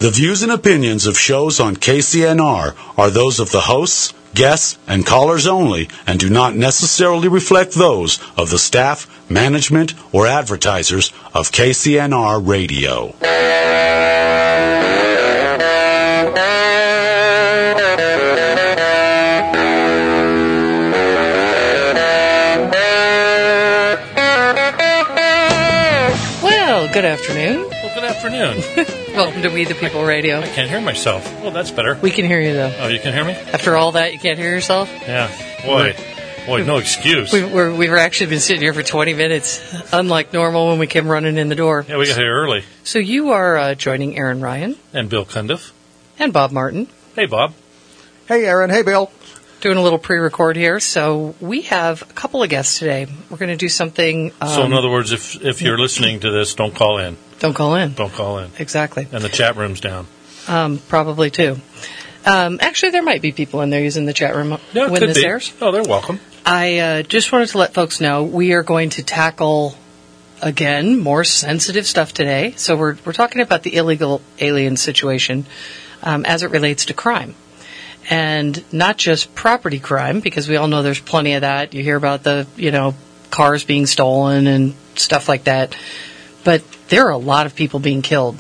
The views and opinions of shows on KCNR are those of the hosts, guests, and callers only and do not necessarily reflect those of the staff, management, or advertisers of KCNR Radio. Well, good afternoon. Well, good afternoon. Welcome to We the People Radio. I can't hear myself. Well, that's better. We can hear you, though. Oh, you can hear me? After all that, you can't hear yourself? Yeah. Boy, no excuse. We've actually been sitting here for 20 minutes, unlike normal when we came running in the door. Yeah, we got here early. So you are joining Aaron Ryan. And Bill Cundiff. And Bob Martin. Hey, Bob. Hey, Aaron. Hey, Bill. Doing a little pre-record here. So we have a couple of guests today. We're going to do something... so in other words, if you're listening to this, don't call in. Don't call in. Don't call in. Exactly. And the chat room's down. Probably, too. Actually, there might be people in there using the chat room when this airs. Oh, they're welcome. I just wanted to let folks know we are going to tackle, again, more sensitive stuff today. So we're talking about the illegal alien situation as it relates to crime. And not just property crime, because we all know there's plenty of that. You hear about the, cars being stolen and stuff like that. But there are a lot of people being killed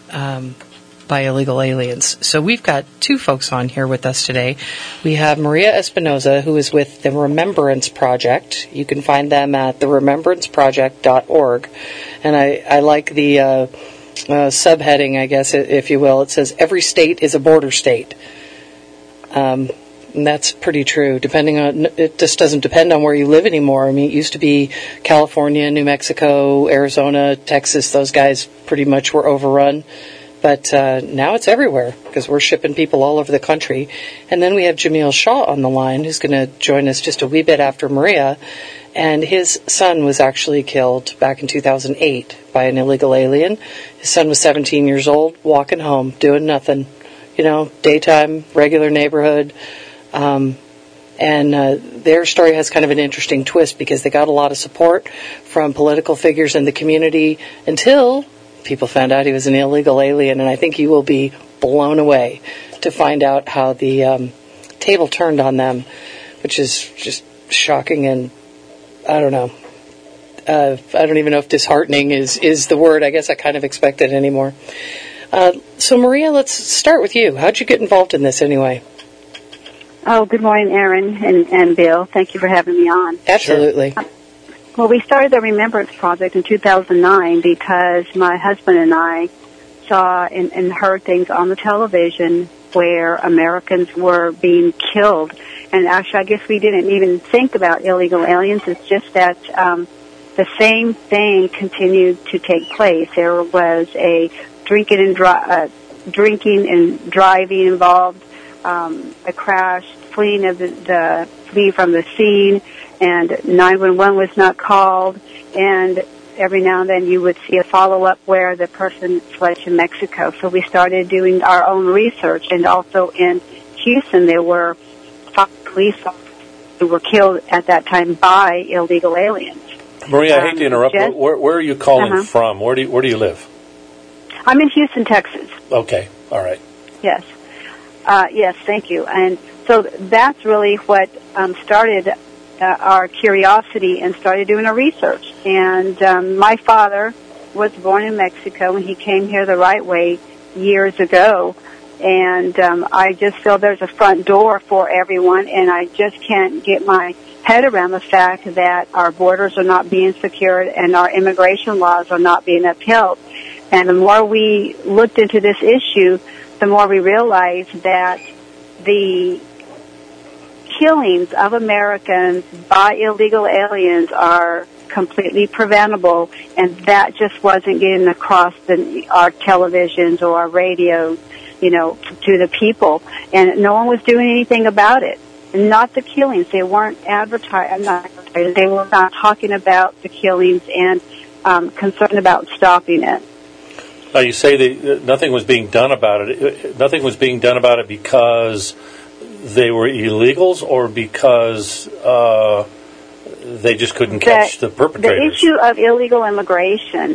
by illegal aliens. So we've got two folks on here with us today. We have Maria Espinoza, who is with the Remembrance Project. You can find them at theremembranceproject.org. And I like the subheading, I guess, if you will. It says, every state is a border state. And that's pretty true. It just doesn't depend on where you live anymore. I mean, it used to be California, New Mexico, Arizona, Texas. Those guys pretty much were overrun. But now it's everywhere because we're shipping people all over the country. And then we have Jamil Shah on the line, who's going to join us just a wee bit after Maria. And his son was actually killed back in 2008 by an illegal alien. His son was 17 years old, walking home, doing nothing. Daytime, regular neighborhood. And their story has kind of an interesting twist because they got a lot of support from political figures in the community until people found out he was an illegal alien. And I think you will be blown away to find out how the table turned on them, which is just shocking and, I don't know. I don't even know if disheartening is the word. I guess I kind of expect it anymore. So, Maria, let's start with you. How'd you get involved in this anyway? Oh, good morning, Aaron and Bill. Thank you for having me on. Absolutely. Well, we started the Remembrance Project in 2009 because my husband and I saw and heard things on the television where Americans were being killed. And actually, I guess we didn't even think about illegal aliens. It's just that the same thing continued to take place. There was a drinking and driving involved, a crash, flee from the scene, and 911 was not called, and every now and then you would see a follow-up where the person fled to Mexico. So we started doing our own research, and also in Houston there were 5 police officers who were killed at that time by illegal aliens. Maria, I hate to interrupt, but where are you calling from? Where do you live? I'm in Houston, Texas. Okay, all right. Yes. Yes, thank you. And so that's really what started our curiosity and started doing our research. And my father was born in Mexico, and he came here the right way years ago. And I just feel there's a front door for everyone, and I just can't get my head around the fact that our borders are not being secured and our immigration laws are not being upheld. And the more we looked into this issue, the more we realized that the killings of Americans by illegal aliens are completely preventable, and that just wasn't getting across our televisions or our radios, to the people. And no one was doing anything about it. Not the killings. They weren't advertising. They were not talking about the killings and concerned about stopping it. You say that nothing was being done about it. Nothing was being done about it because they were illegals, or because they just couldn't catch the perpetrators? The issue of illegal immigration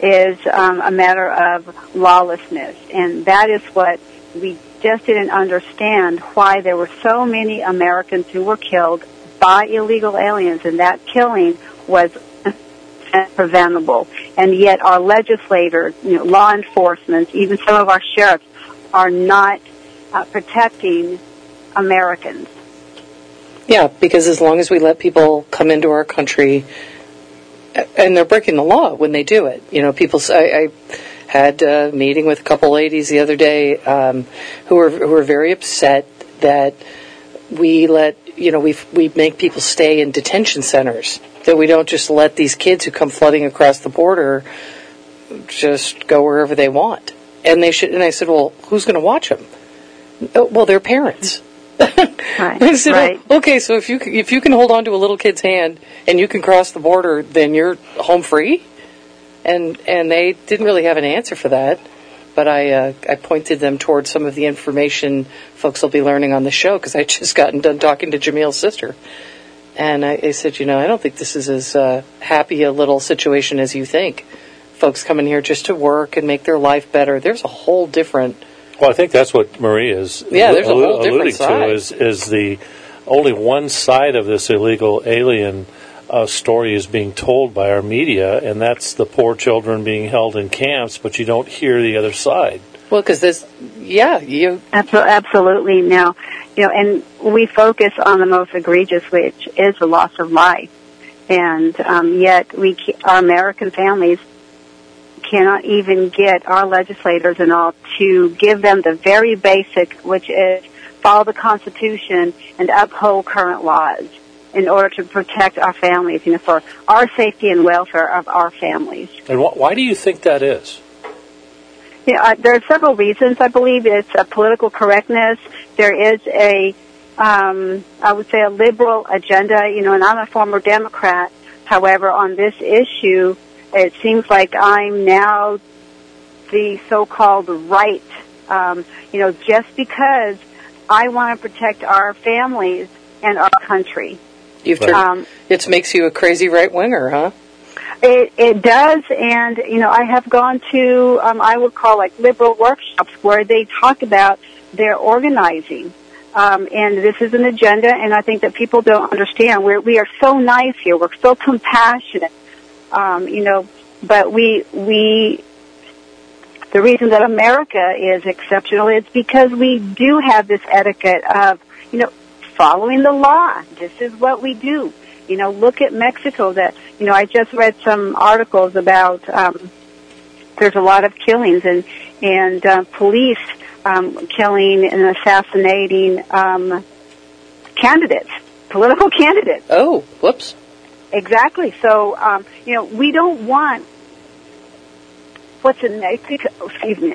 is a matter of lawlessness, and that is what we just didn't understand, why there were so many Americans who were killed by illegal aliens, and that killing was preventable. And yet our legislators, law enforcement, even some of our sheriffs, are not protecting Americans. Yeah, because as long as we let people come into our country, and they're breaking the law when they do it. People say, I had a meeting with a couple ladies the other day who were very upset that we make people stay in detention centers, that we don't just let these kids who come flooding across the border just go wherever they want. And they should. And I said, well, who's going to watch them? Oh, well, their parents. Right. I said, right. well, okay, so if you can hold on to a little kid's hand and you can cross the border, then you're home free? And they didn't really have an answer for that, but I pointed them towards some of the information folks will be learning on the show, because I just gotten done talking to Jamil's sister. And I said, I don't think this is as happy a little situation as you think. Folks coming here just to work and make their life better. There's a whole different... Well, I think that's what Marie is there's a whole alluding different to, is the only one side of this illegal alien story is being told by our media, and that's the poor children being held in camps, but you don't hear the other side. Well, because Absolutely. Now, and we focus on the most egregious, which is the loss of life. And yet our American families cannot even get our legislators and all to give them the very basic, which is follow the Constitution and uphold current laws in order to protect our families, for our safety and welfare of our families. And why do you think that is? There are several reasons. I believe it's a political correctness. There is I would say, a liberal agenda, and I'm a former Democrat. However, on this issue, it seems like I'm now the so-called right, just because I want to protect our families and our country. It makes you a crazy right-winger, huh? It does, and, I have gone to, I would call liberal workshops where they talk about their organizing. And this is an agenda, and I think that people don't understand. We are so nice here. We're so compassionate. But the reason that America is exceptional is because we do have this etiquette of, following the law. This is what we do. Look at Mexico. That, I just read some articles about, there's a lot of killings and police, killing and assassinating, candidates, political candidates. Oh, whoops. Exactly. So, we don't want what's in Mexico. Excuse me.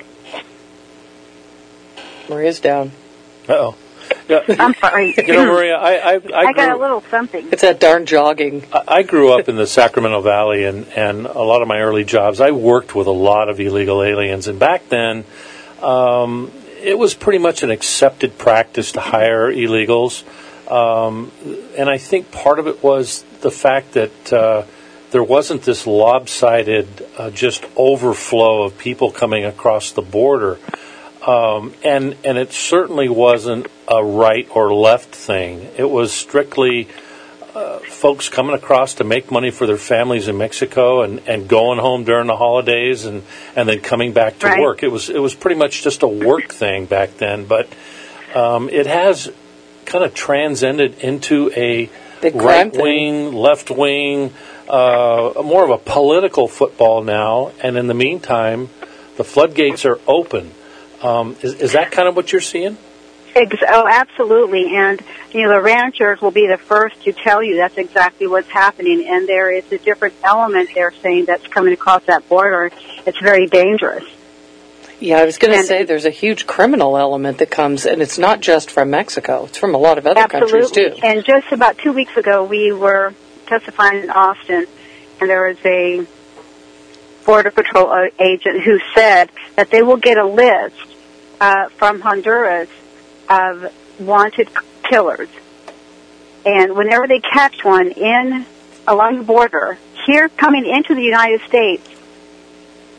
Maria's down. Uh-oh. Yeah. I'm sorry. Maria, I got a little something. It's that darn jogging. I grew up in the Sacramento Valley, and a lot of my early jobs, I worked with a lot of illegal aliens. And back then, it was pretty much an accepted practice to hire illegals. And I think part of it was the fact that there wasn't this lopsided just overflow of people coming across the border. And it certainly wasn't a right or left thing. It was strictly folks coming across to make money for their families in Mexico and going home during the holidays and then coming back to work. It was pretty much just a work thing back then, but it has kind of transcended into a right-wing, left-wing, more of a political football now, and in the meantime, the floodgates are open. Is that kind of what you're seeing? Oh, absolutely. And, the ranchers will be the first to tell you that's exactly what's happening. And there is a different element they're saying that's coming across that border. It's very dangerous. Yeah, I was going to say there's a huge criminal element that comes, and it's not just from Mexico. It's from a lot of other countries, too. And just about 2 weeks ago, we were testifying in Austin, and there was a Border Patrol agent who said that they will get a list from Honduras of wanted killers. And whenever they catch one along the border, here coming into the United States,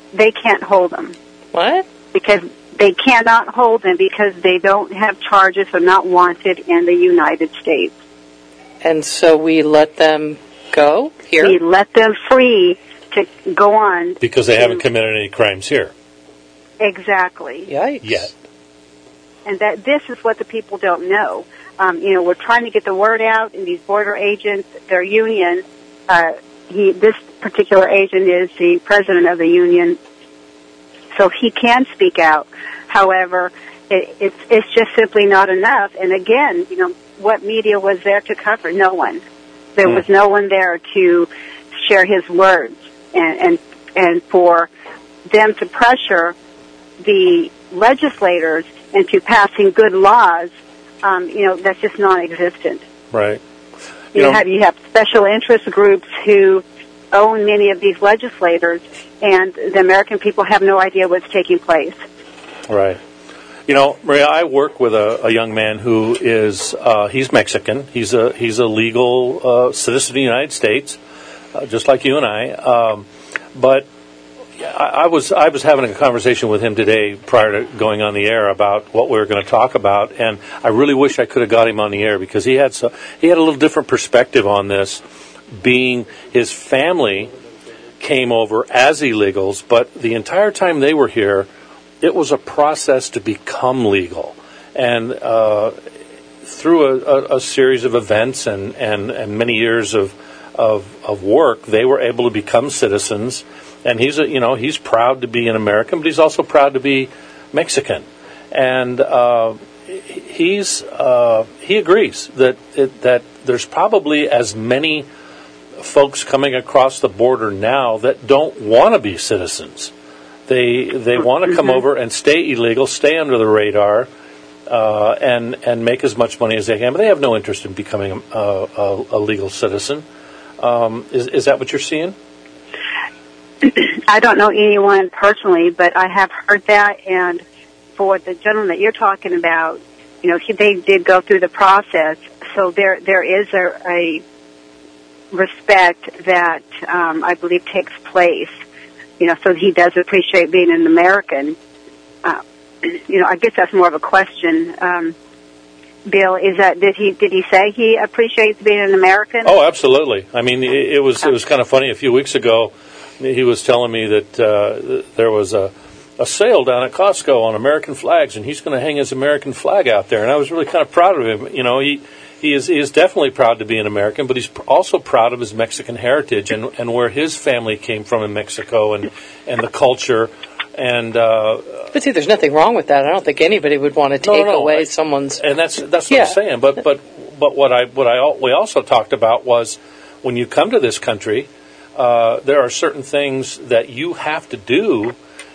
they can't hold them. What? Because they cannot hold them because they don't have charges or not wanted in the United States. And so we let them go here? We let them free to go on. Because they haven't committed any crimes here. Exactly. Yikes. Yet. And that this is what the people don't know. We're trying to get the word out, and these border agents, their union, this particular agent is the president of the union, so he can speak out. However, it's just simply not enough. And again, what media was there to cover? No one. There was no one there to share his words and for them to pressure the legislators into passing good laws. That's just non-existent. Right. You have special interest groups who own many of these legislators, and the American people have no idea what's taking place. Right. Maria, I work with a young man who is he's Mexican. He's a legal citizen of the United States, just like you and I. But I was having a conversation with him today prior to going on the air about what we were going to talk about, and I really wish I could have got him on the air because he had a little different perspective on this. Being his family came over as illegals, but the entire time they were here, it was a process to become legal. And through a series of events and many years of work, they were able to become citizens. And he's proud to be an American, but he's also proud to be Mexican. And he agrees that there's probably as many folks coming across the border now that don't want to be citizens. They want to come over and stay illegal, stay under the radar, and make as much money as they can. But they have no interest in becoming a legal citizen. Is that what you're seeing? I don't know anyone personally, but I have heard that. And for the gentleman that you're talking about, they did go through the process. So there is a respect that I believe takes place. So he does appreciate being an American. I guess that's more of a question. Bill, did he say he appreciates being an American? Oh, absolutely. I mean, it was kind of funny. A few weeks ago, he was telling me that there was a sale down at Costco on American flags, and he's going to hang his American flag out there. And I was really kind of proud of him. He is definitely proud to be an American, but he's also proud of his Mexican heritage and where his family came from in Mexico and the culture. And but see, there's nothing wrong with that. I don't think anybody would want to take away someone's. And that's what I'm saying. But we also talked about was when you come to this country, there are certain things that you have to do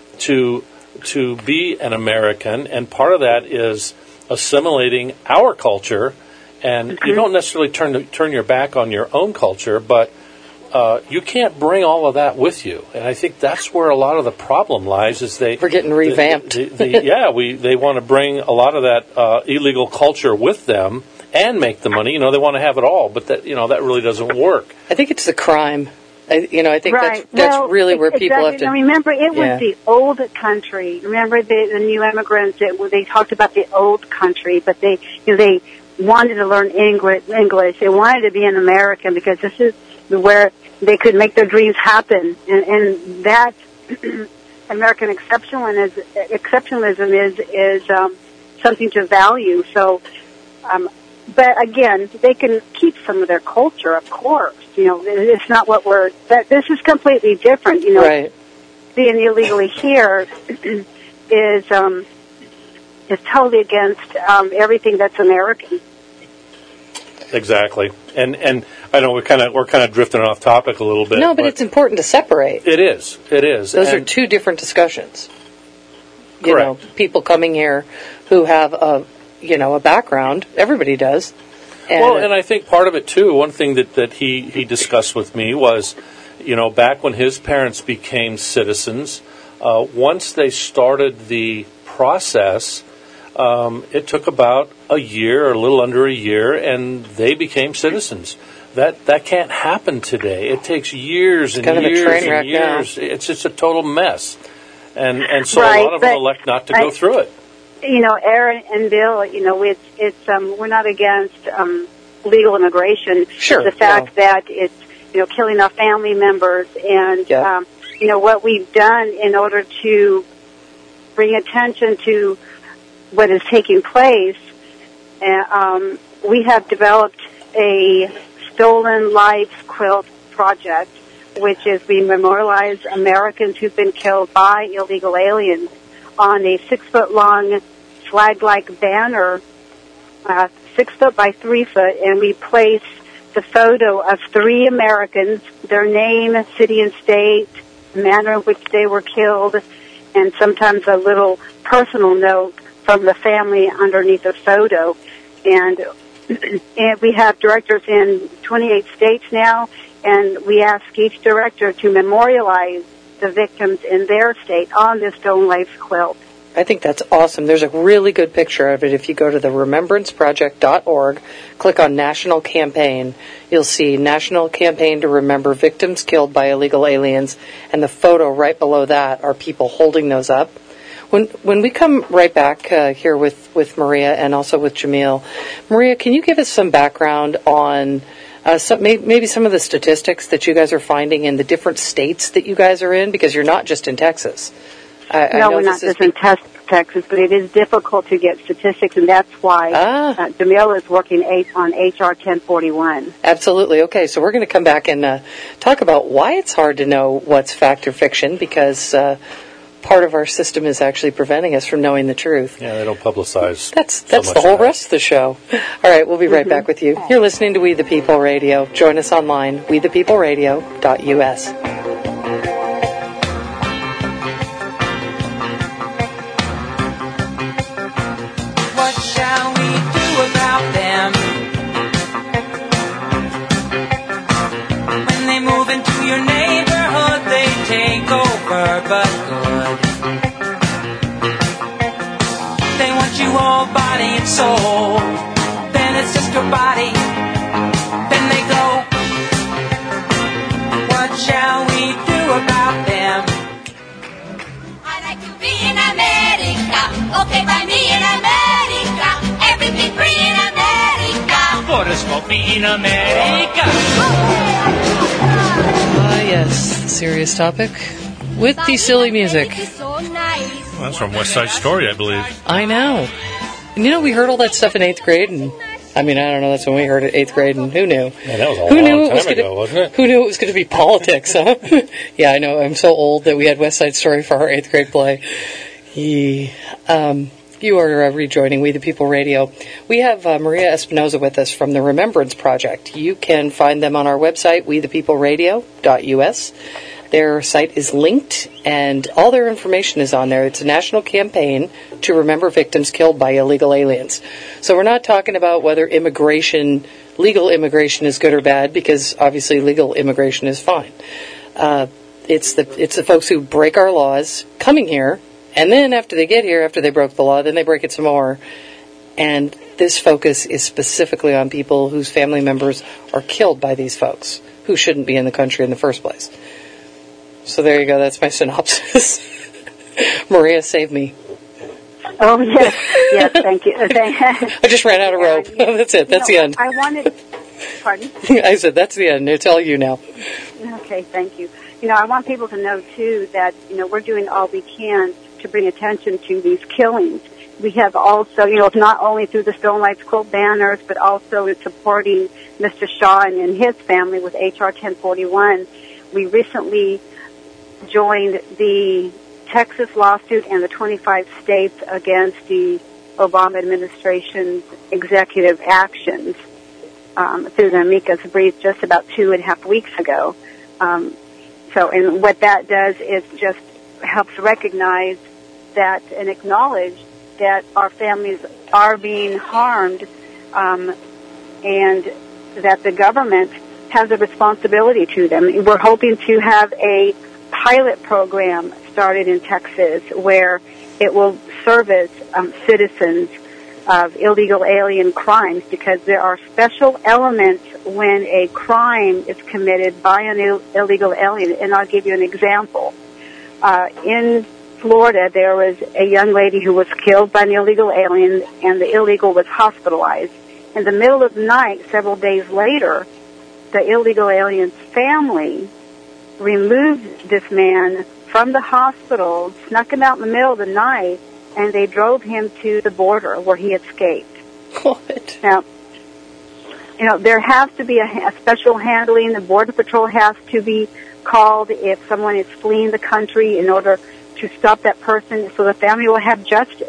to be an American, and part of that is assimilating our culture. And you don't necessarily turn your back on your own culture, but you can't bring all of that with you. And I think that's where a lot of the problem lies. Is we're getting revamped. They want to bring a lot of that illegal culture with them and make the money. They want to have it all, but that really doesn't work. I think it's the crime. I think right. that's really where people have to. Now remember, it was the old country. Remember the new immigrants they talked about the old country, but they wanted to learn English. They wanted to be an American because this is where they could make their dreams happen. And that American exceptionalism is something to value. So, but again, they can keep some of their culture, of course. It's not what this is completely different. Right. Being illegally here is totally against everything that's American. Exactly, and I know we're kind of drifting off topic a little bit. No, but it's important to separate. It is. Those are two different discussions. Correct. People coming here who have a background. Everybody does. And I think part of it too. One thing that he discussed with me was, back when his parents became citizens, once they started the process, It took about a year, or a little under a year, and they became citizens. That can't happen today. It takes years and years and years. It's just a total mess. And so a lot of them elect not to go through it. Aaron and Bill, it's we're not against legal immigration. Sure. The fact that it's, killing our family members and, what we've done in order to bring attention to what is taking place, we have developed a Stolen Lives Quilt project, which is we memorialize Americans who've been killed by illegal aliens on a 6-foot-long flag-like banner, 6 foot by 3 foot, and we place the photo of 3 Americans, their name, city and state, manner in which they were killed, and sometimes a little personal note from the family underneath the photo. And we have directors in 28 states now, and we ask each director to memorialize the victims in their state on this Stolen Lives quilt. I think that's awesome. There's a really good picture of it. If you go to the remembranceproject.org, click on National Campaign, you'll see National Campaign to Remember Victims Killed by Illegal Aliens, and the photo right below that are people holding those up. When we come right back here with Maria and also with Jamil, Maria, can you give us some background on maybe some of the statistics that you guys are finding in the different states that you guys are in? Because you're not just in Texas. No, we're not just in Texas, but it is difficult to get statistics, and that's why Jamil is working on H.R. 1041. Absolutely. Okay, so we're going to come back and talk about why it's hard to know what's fact or fiction, because part of our system is actually preventing us from knowing the truth. Yeah, they don't publicize. That's the whole rest of the show. All right, we'll be right back with you. You're listening to We the People Radio. Join us online, wethepeopleradio.us. But good. They want you all body and soul. Then it's just your body. Then they go. What shall we do about them? I like to be in America. Okay by me in America. Everything free in America. For us will be in America. Yes, serious topic. With the silly music. Well, that's from West Side Story, I believe. I know. And we heard all that stuff in 8th grade, and I don't know, that's when we heard it, 8th grade, and who knew? Yeah, that was a long time ago, wasn't it? Who knew it was going to be politics, huh? Yeah, I know, I'm so old that we had West Side Story for our 8th grade play. You are rejoining We the People Radio. We have Maria Espinoza with us from the Remembrance Project. You can find them on our website, wethepeopleradio.us. Their site is linked, and all their information is on there. It's a national campaign to remember victims killed by illegal aliens. So we're not talking about whether legal immigration is good or bad, because obviously legal immigration is fine. It's the folks who break our laws coming here, and then after they get here, after they broke the law, then they break it some more. And this focus is specifically on people whose family members are killed by these folks, who shouldn't be in the country in the first place. So there you go. That's my synopsis. Maria, save me. Oh, yes. Yes, thank you. I just ran out of rope. That's it. That's the end. I wanted... Pardon? I said, that's the end. It's all you now. Okay, thank you. I want people to know, too, that, we're doing all we can to bring attention to these killings. We have also, not only through the Stolen Lives Quilt banners, but also in supporting Mr. Shaw and his family with H.R. 1041. We recently joined the Texas lawsuit and the 25 states against the Obama administration's executive actions through the amicus brief just about 2.5 weeks ago. And what that does is just helps recognize that and acknowledge that our families are being harmed, and that the government has a responsibility to them. We're hoping to have a pilot program started in Texas where it will service citizens of illegal alien crimes, because there are special elements when a crime is committed by an illegal alien. And I'll give you an example. In Florida, there was a young lady who was killed by an illegal alien, and the illegal was hospitalized. In the middle of the night, several days later, the illegal alien's family removed this man from the hospital, snuck him out in the middle of the night, and they drove him to the border where he escaped. What? Now, there has to be a special handling. The Border Patrol has to be called if someone is fleeing the country in order to stop that person, so the family will have justice.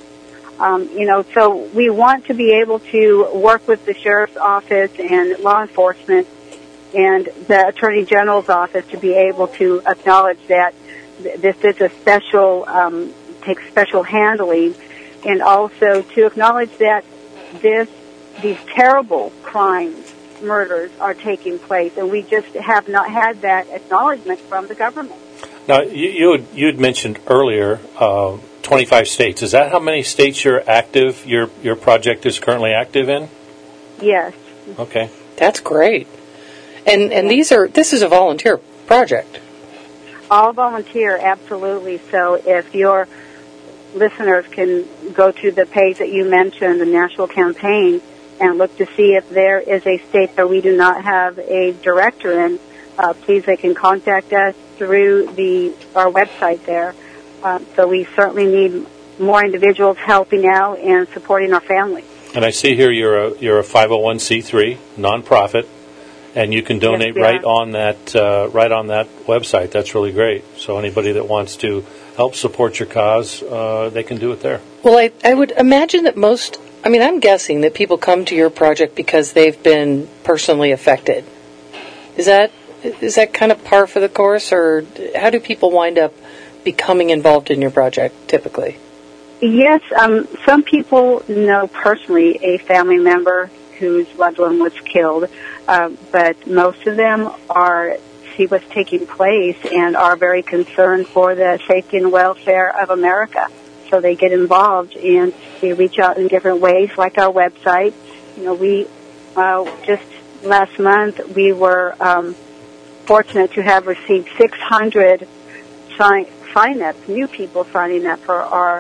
So we want to be able to work with the Sheriff's Office and law enforcement and the Attorney General's office to be able to acknowledge that this is a special, takes special handling, and also to acknowledge that these terrible crimes, murders, are taking place, and we just have not had that acknowledgement from the government. Now, you'd mentioned earlier 25 states. Is that how many states you're active? Your project is currently active in? Yes. Okay. That's great. And this is a volunteer project. All volunteer, absolutely. So if your listeners can go to the page that you mentioned, the national campaign, and look to see if there is a state that we do not have a director in, please, they can contact us through our website there. So we certainly need more individuals helping out and supporting our families. And I see here you're a 501c3 nonprofit, and you can donate right on that website. That's really great. So anybody that wants to help support your cause, they can do it there. Well, I would imagine that I'm guessing that people come to your project because they've been personally affected. Is that kind of par for the course, or how do people wind up becoming involved in your project typically? Yes, some people know personally a family member whose loved one was killed, but most of them see what's taking place and are very concerned for the safety and welfare of America. So they get involved and they reach out in different ways, like our website. We just last month we were fortunate to have received 600 sign-ups, new people signing up for our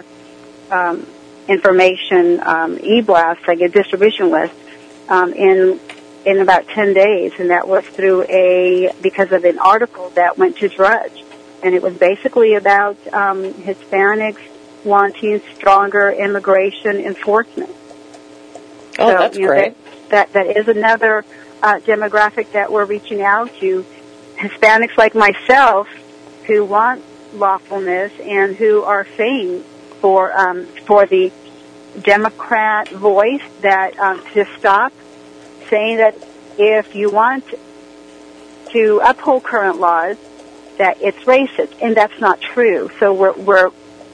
information e-blast, like a distribution list, in about 10 days, and that was because of an article that went to Drudge, and it was basically about Hispanics wanting stronger immigration enforcement. Oh, so, that's great. That is another demographic that we're reaching out to, Hispanics like myself who want lawfulness and who are saying for the Democrat voice that to stop saying that if you want to uphold current laws, that it's racist, and that's not true. So we're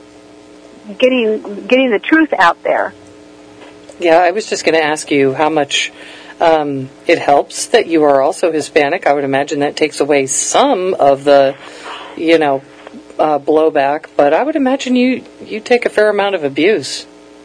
getting the truth out there. Yeah, I was just going to ask you how much it helps that you are also Hispanic. I would imagine that takes away some of the, blowback, but I would imagine you take a fair amount of abuse.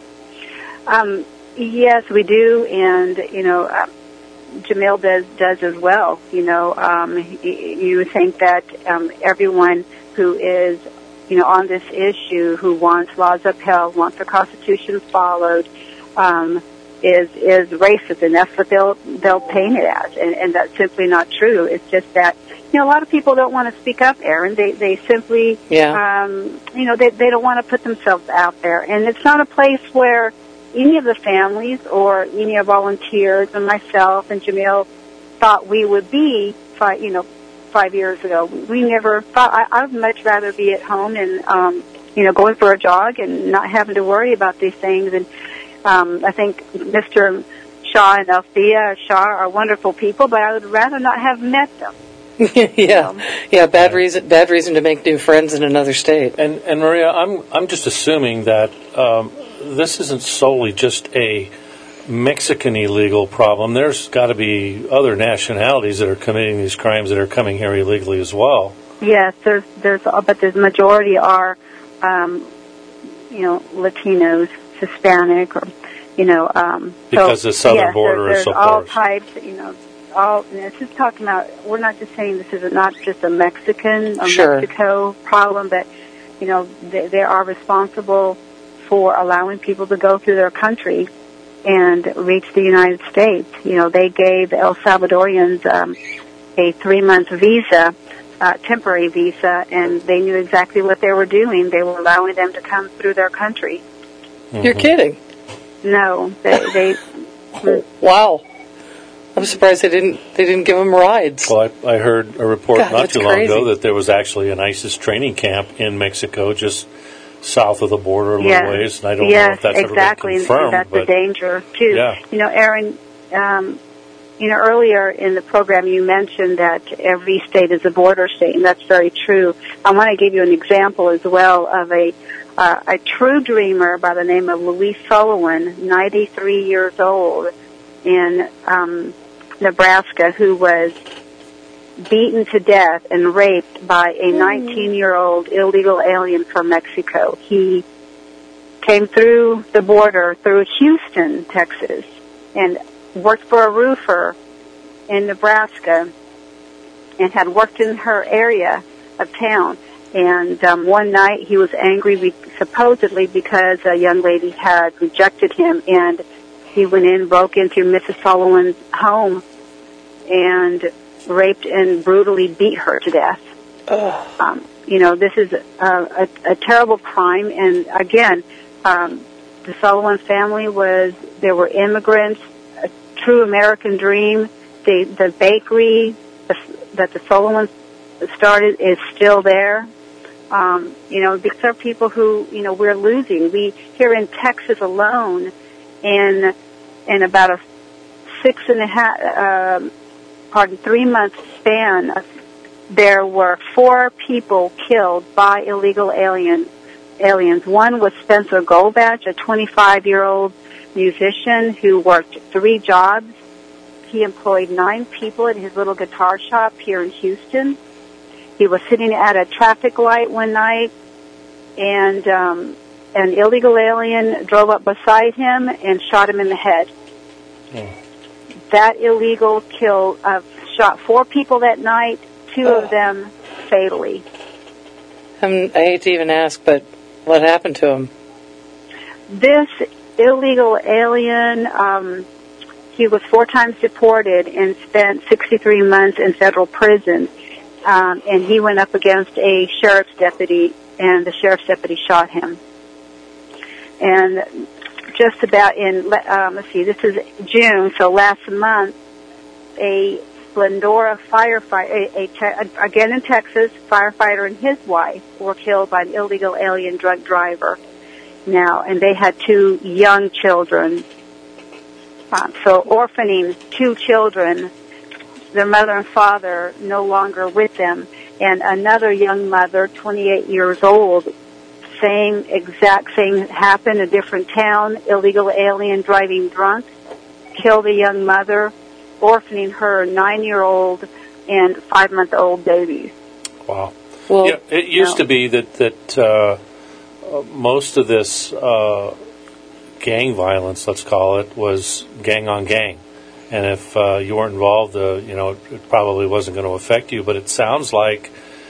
Yes, we do, and Jamil does as well. You think that everyone who is on this issue, who wants laws upheld, wants the Constitution followed, is racist, and that's what they'll paint it as, and that's simply not true. It's just that a lot of people don't want to speak up, Aaron. They simply they don't want to put themselves out there, and it's not a place where any of the families or any of volunteers and myself and Jamil thought we would be 5 years ago. We never thought. I'd much rather be at home and going for a jog and not having to worry about these things. And I think Mr. Shaw and Althea Shaw are wonderful people, but I would rather not have met them. Bad reason to make new friends in another state. And Maria, I'm just assuming that this isn't solely just a Mexican illegal problem. There's got to be other nationalities that are committing these crimes that are coming here illegally as well. Yes, but the majority are Latinos, Hispanic, or because the southern border is so there's all porous. types, and it's just talking about, we're not just saying this is not just a Mexican or Sure. Mexico problem, but, they are responsible for allowing people to go through their country and reach the United States. They gave El Salvadorians a 3-month visa, temporary visa, and they knew exactly what they were doing. They were allowing them to come through their country. You're kidding. No, they Wow. I'm surprised they didn't give them rides. Well, I heard a report God, not that's too long crazy. ago that there was actually an ISIS training camp in Mexico, just south of the border a little Yes. ways, and I don't know Yes, if that's exactly. ever been confirmed. That's but a danger too. Yeah. Aaron, earlier in the program you mentioned that every state is a border state, and that's very true. I want to give you an example as well of a true dreamer by the name of Louise Sullivan, 93 years old, in Nebraska, who was beaten to death and raped by a 19-year-old illegal alien from Mexico. He came through the border through Houston, Texas, and worked for a roofer in Nebraska and had worked in her area of town. And one night he was angry supposedly because a young lady had rejected him, and he went in, broke into Mrs. Sullivan's home and raped and brutally beat her to death. This is a terrible crime. And again, the Sullivan family there were immigrants, a true American dream. The bakery that the Sullivans started is still there. These are people who, we're losing. We, here in Texas alone, in about a 3-month span, there were 4 people killed by illegal aliens. One was Spencer Goldbatch, a 25-year-old musician who worked 3 jobs. He employed 9 people at his little guitar shop here in Houston. He was sitting at a traffic light one night, and an illegal alien drove up beside him and shot him in the head. That illegal shot 4 people that night, 2 of them fatally. I hate to even ask, but what happened to him? This illegal alien, he was 4 times deported and spent 63 months in federal prison. And he went up against a sheriff's deputy, and the sheriff's deputy shot him. And just about this is June, so last month, a Splendora firefighter, again in Texas, firefighter and his wife were killed by an illegal alien drug driver now, and they had 2 young children. So orphaning 2 children, their mother and father no longer with them, and another young mother, 28 years old, same exact thing happened, a different town, illegal alien driving drunk, killed a young mother, orphaning her 9-year-old and 5-month-old babies. Wow. Well, Yeah, it used to be that most of this gang violence, let's call it, was gang on gang. And if you weren't involved, it probably wasn't going to affect you. But it sounds like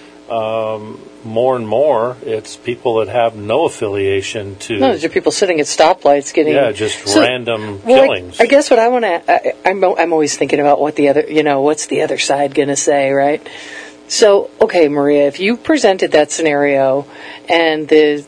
more and more it's people that have no affiliation to... No, these are people sitting at stoplights getting... Yeah, just random killings. I guess what I want to... I'm always thinking about what's the other side going to say, right? So, okay, Maria, if you presented that scenario and the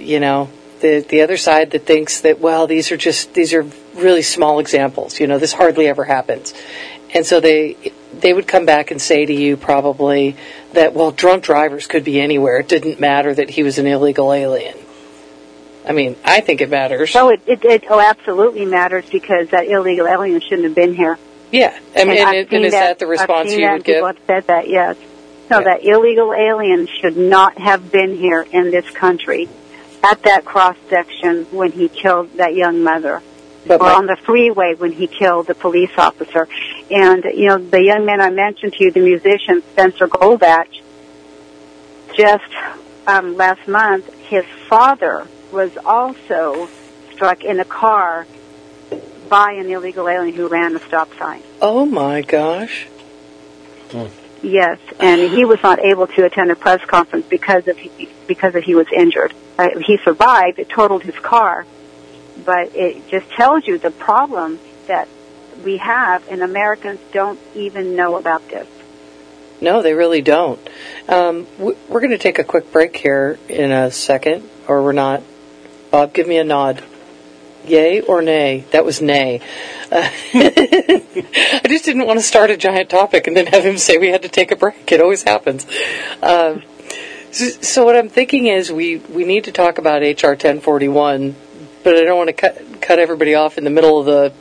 other side that thinks that, well, these are really small examples, this hardly ever happens. And so they would come back and say to you probably that, well, drunk drivers could be anywhere. It didn't matter that he was an illegal alien. I mean, I think it matters. Oh, it absolutely matters, because that illegal alien shouldn't have been here. Yeah. And is that the response you would give? People have said that, yes. No, that illegal alien should not have been here in this country at that cross-section when he killed that young mother. Or on the freeway when he killed the police officer. And, the young man I mentioned to you, the musician Spencer Goldbatch, just last month, his father was also struck in a car by an illegal alien who ran the stop sign. Oh my gosh. Yes, and he was not able to attend a press conference because he was injured. He survived. It totaled his car, but it just tells you the problem that we have, and Americans don't even know about this. No, they really don't. We're going to take a quick break here in a second, or we're not. Bob, give me a nod. Yay or nay? That was nay. I just didn't want to start a giant topic and then have him say we had to take a break. It always happens. So what I'm thinking is we need to talk about HR 1041, but I don't want to cut everybody off in the middle of the,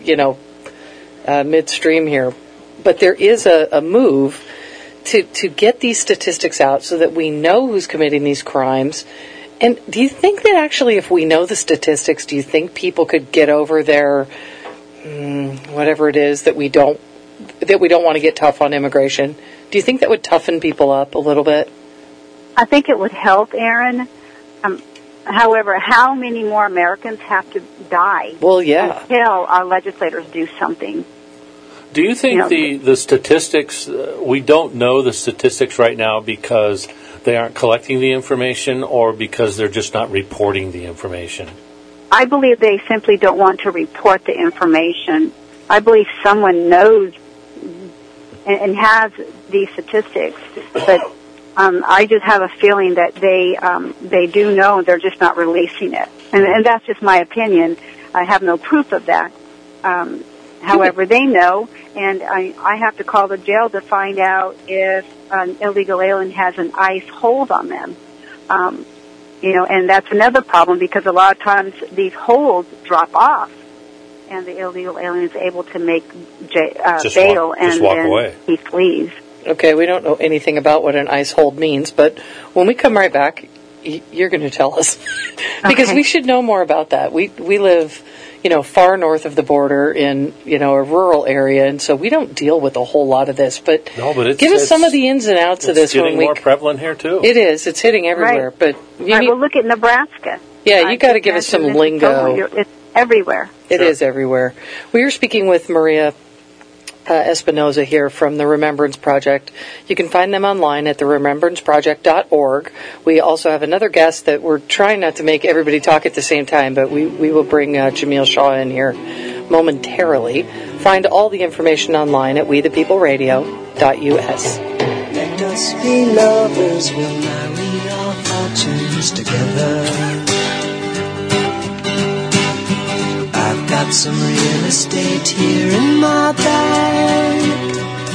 midstream here. But there is a move to get these statistics out so that we know who's committing these crimes. And do you think that actually, if we know the statistics, do you think people could get over their whatever it is that we don't want to get tough on immigration? Do you think that would toughen people up a little bit? I think it would help, Aaron. However, how many more Americans have to die? Well, yeah. Until our legislators do something. Do you think the statistics, we don't know the statistics right now because they aren't collecting the information or because they're just not reporting the information? I believe they simply don't want to report the information. I believe someone knows and has these statistics, but I just have a feeling that they do know, they're just not releasing it. And that's just my opinion. I have no proof of that. However, they know, and I have to call the jail to find out if an illegal alien has an ICE hold on them. And that's another problem because a lot of times these holds drop off, and the illegal alien is able to make bail, and then away. He flees. Okay, we don't know anything about what an ICE hold means, but when we come right back, you're going to tell us. Because we should know more about that. We live, far north of the border in, a rural area, and so we don't deal with a whole lot of this. But give us some of the ins and outs of this. It's getting more prevalent here, too. It is. It's hitting everywhere. Right. But we'll look at Nebraska. Yeah, you got to give us some lingo. It's everywhere. It is everywhere. We are speaking with Maria Espinoza here from the Remembrance Project. You can find them online at theremembranceproject.org. We also have another guest that we're trying not to make everybody talk at the same time, but we will bring Jamil Shaw in here momentarily. Find all the information online at wethepeopleradio.us. Let us be lovers, we'll marry our fortunes together. I've got some real estate here in my bag.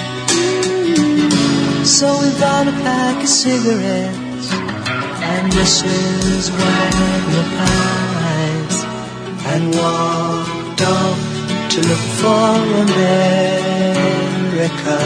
So we bought a pack of cigarettes and Mrs. Wagner pies and walked off to look for America.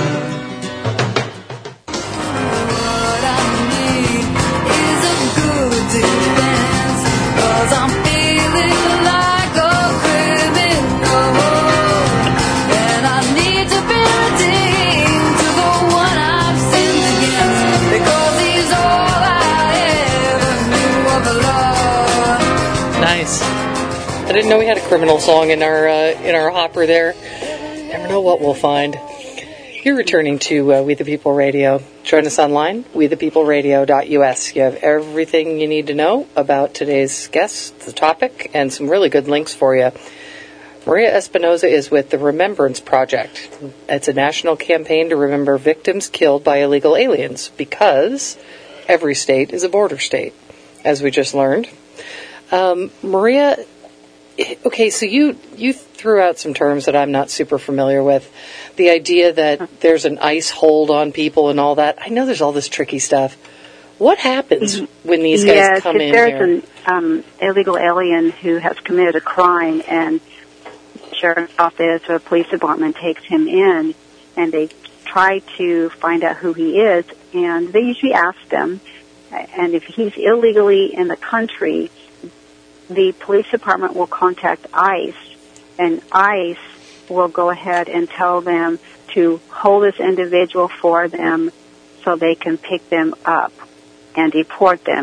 What I need is a good defense, 'cause I'm feeling like a criminal, and I need to be redeemed to the one I've sinned against, because he's all I ever knew of love. Nice. I didn't know we had a criminal song in our hopper there. Never know what we'll find. You're returning to We the People Radio. Join us online, wethepeopleradio.us. You have everything you need to know about today's guest, the topic, and some really good links for you. Maria Espinoza is with the Remembrance Project. It's a national campaign to remember victims killed by illegal aliens, because every state is a border state, as we just learned. Maria, okay, so you threw out some terms that I'm not super familiar with. The idea that there's an ICE hold on people and all that. I know there's all this tricky stuff. What happens when these guys come in here? Yes, if there's an illegal alien who has committed a crime and the sheriff's office or police department takes him in and they try to find out who he is, and they usually ask them, and if he's illegally in the country, the police department will contact ICE, and ICE will go ahead and tell them to hold this individual for them so they can pick them up and deport them.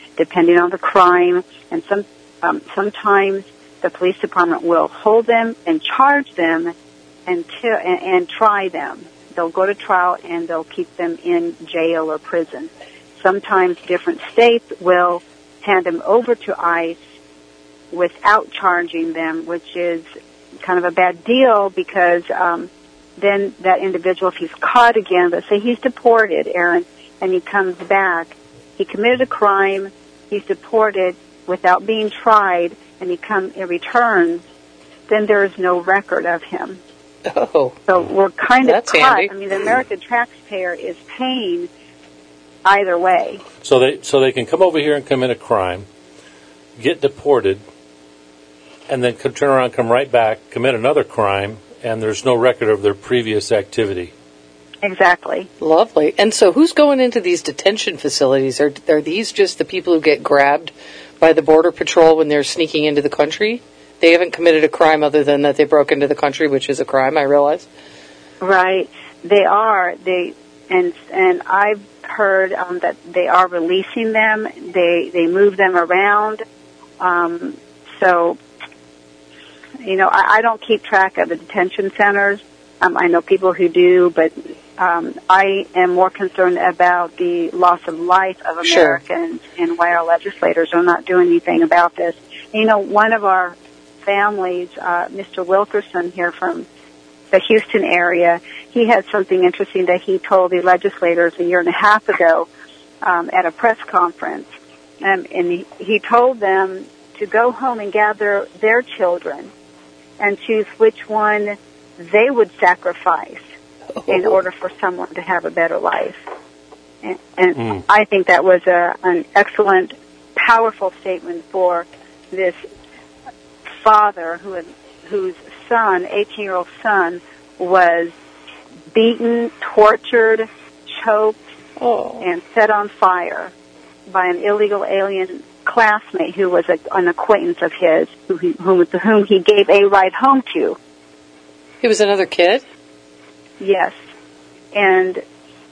depending on the crime. And sometimes the police department will hold them and charge them and try them. They'll go to trial and they'll keep them in jail or prison. Sometimes different states will hand them over to ICE without charging them, which is kind of a bad deal because then that individual, if he's caught again, let's say he's deported, Aaron, and he comes back, he committed a crime, he's deported without being tried, and he returns, then there is no record of him. Oh. So we're kind of That's caught. handy. I mean, the American taxpayer is paying either way. So they can come over here and commit a crime, get deported, and then turn around, come right back, commit another crime, and there's no record of their previous activity. Exactly. Lovely. And so who's going into these detention facilities? Are these just the people who get grabbed by the Border Patrol when they're sneaking into the country? They haven't committed a crime other than that they broke into the country, which is a crime, I realize. Right. They are. And I've heard that they are releasing them. They move them around. So, I don't keep track of the detention centers. I know people who do, but I am more concerned about the loss of life of Americans and why our legislators are not doing anything about this. One of our families, Mr. Wilkerson here from the Houston area, he had something interesting that he told the legislators a year and a half ago at a press conference. And he told them to go home and gather their children and choose which one they would sacrifice in order for someone to have a better life. And I think that was an excellent, powerful statement for this father whose son, 18-year-old son, was beaten, tortured, choked, and set on fire by an illegal alien classmate who was an acquaintance of his, whom he gave a ride home to. He was another kid? Yes. And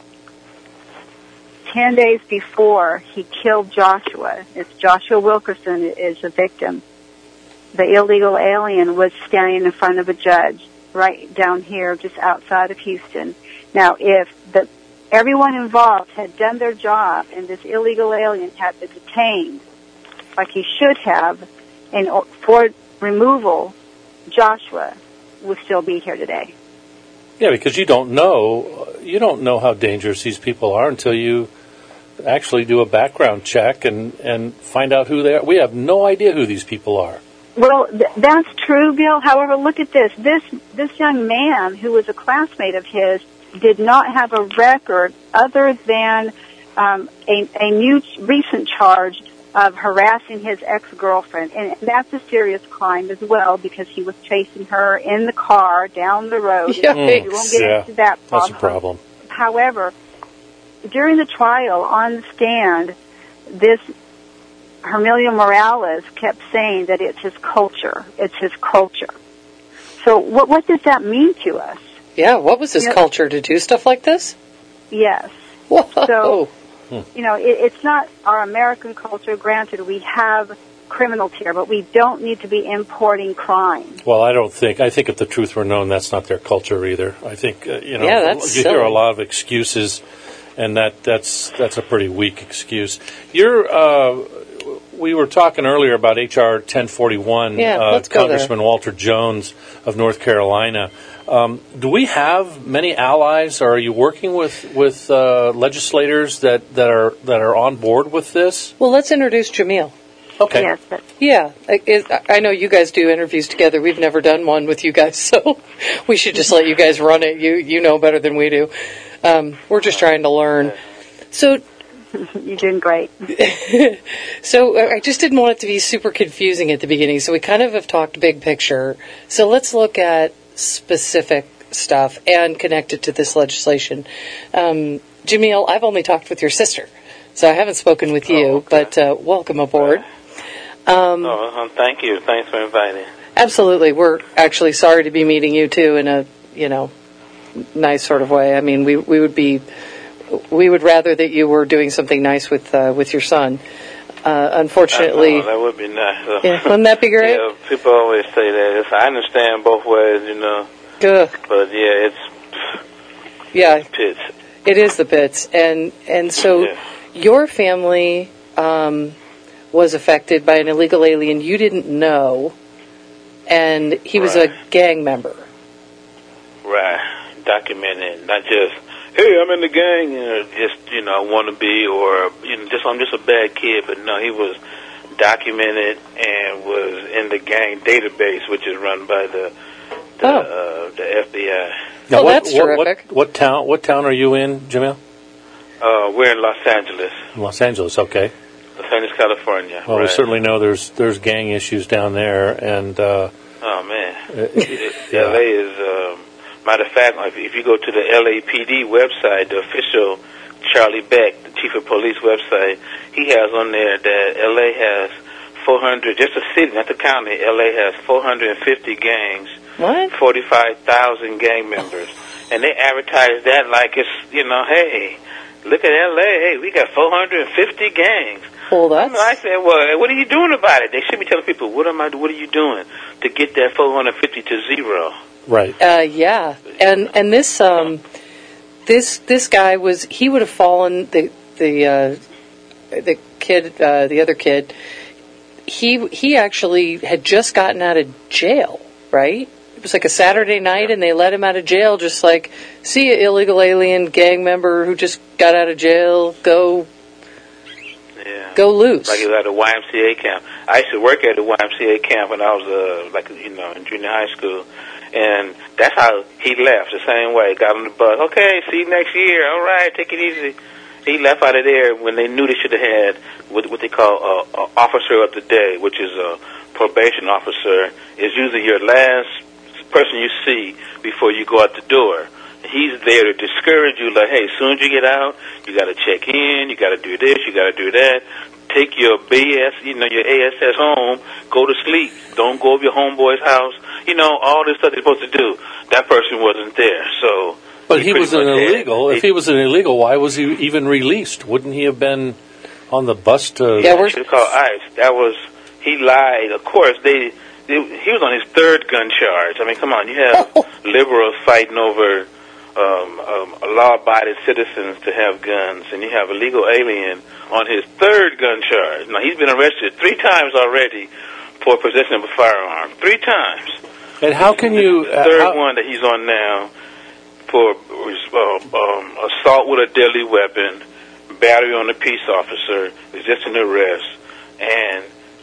10 days before he killed Joshua, Joshua Wilkerson is the victim, the illegal alien was standing in front of a judge right down here just outside of Houston. Now, if everyone involved had done their job and this illegal alien had been detained like he should have for removal, Joshua would still be here today. Yeah, because you don't know how dangerous these people are until you actually do a background check and find out who they are. We have no idea who these people are. Well, that's true, Bill. However, look at this. This young man who was a classmate of his did not have a record other than a new recent charge of harassing his ex-girlfriend. And that's a serious crime as well because he was chasing her in the car down the road. We won't get into that problem. That's a problem. However, during the trial on the stand, this Hermelio Morales kept saying that it's his culture. It's his culture. So what does that mean to us? Yeah, what was his culture to do stuff like this? Yes. Whoa. So, it's not our American culture. Granted, we have criminals here, but we don't need to be importing crime. Well, I think if the truth were known, that's not their culture either. I think, you that's hear silly. a lot of excuses, and that's a pretty weak excuse. We were talking earlier about H.R. 1041, let's go Congressman there. Walter Jones of North Carolina. Do we have many allies, or are you working with legislators that are on board with this? Well, let's introduce Jamil. Okay. Yes. Yeah, I know you guys do interviews together. We've never done one with you guys, so we should just let you guys run it. You know better than we do. We're just trying to learn. So You're doing great. So I just didn't want it to be super confusing at the beginning, so we kind of have talked big picture. So let's look at specific stuff and connect it to this legislation. Jamil, I've only talked with your sister, so I haven't spoken with you, but welcome aboard. Thank you. Thanks for inviting. Absolutely. We're actually sorry to be meeting you, too, in a, nice sort of way. I mean, we would rather that you were doing something nice with your son. Unfortunately, that would be nice. yeah, wouldn't that be great? Yeah, people always say that. I understand both ways, you know. Good. But yeah, Yeah, pits. it is the pits, and so Yeah. your family was affected by an illegal alien you didn't know, and he was a Right. gang member. Right. Documented, not just, hey, I'm in the gang, just, I want to be, or, I'm just a bad kid. But no, he was documented and was in the gang database, which is run by the FBI. Now, that's terrific. What town are you in, Jamil? We're in Los Angeles, Los Angeles, okay. Los Angeles, California. Well, we right. certainly know there's gang issues down there, and Oh, man. yeah. LA is, matter of fact, if you go to the LAPD website, the official Charlie Beck, the chief of police website, he has on there that LA has 400, just a city, not the county, LA has 450 gangs, What? 45,000 gang members. And they advertise that like it's, hey, look at LA, hey, we got 450 gangs. Well, that's... I said, well, what are you doing about it? They should be telling people, what are you doing to get that 450 to zero? right. Yeah, and this this guy he would have fallen the kid, the other kid. He actually had just gotten out of jail, right? It was like a Saturday night, and they let him out of jail, just like, see ya, illegal alien gang member who just got out of jail, go loose. Like he was at a YMCA camp. I used to work at a YMCA camp when I was in junior high school, and that's how he left, the same way. Got on the bus. Okay, see you next year. All right, take it easy. He left out of there when they knew they should have had what they call officer of the day, which is a probation officer. Is usually your last person you see before you go out the door. He's there to discourage you, like, hey, as soon as you get out, you got to check in, you got to do this, you got to do that. Take your BS, your ASS home, go to sleep. Don't go over your homeboy's house. All this stuff they're supposed to do. That person wasn't there, so... But he was an illegal. If he was an illegal, why was he even released? Wouldn't he have been on the bus to... Yeah, It's called ICE. He lied. Of course, he was on his third gun charge. I mean, come on, you have liberals fighting over law-abiding citizens to have guns, and you have a legal alien on his third gun charge. Now, he's been arrested 3 times already for possession of a firearm. 3 times. And how can you... The third one that he's on now for assault with a deadly weapon, battery on a peace officer, resisting arrest, and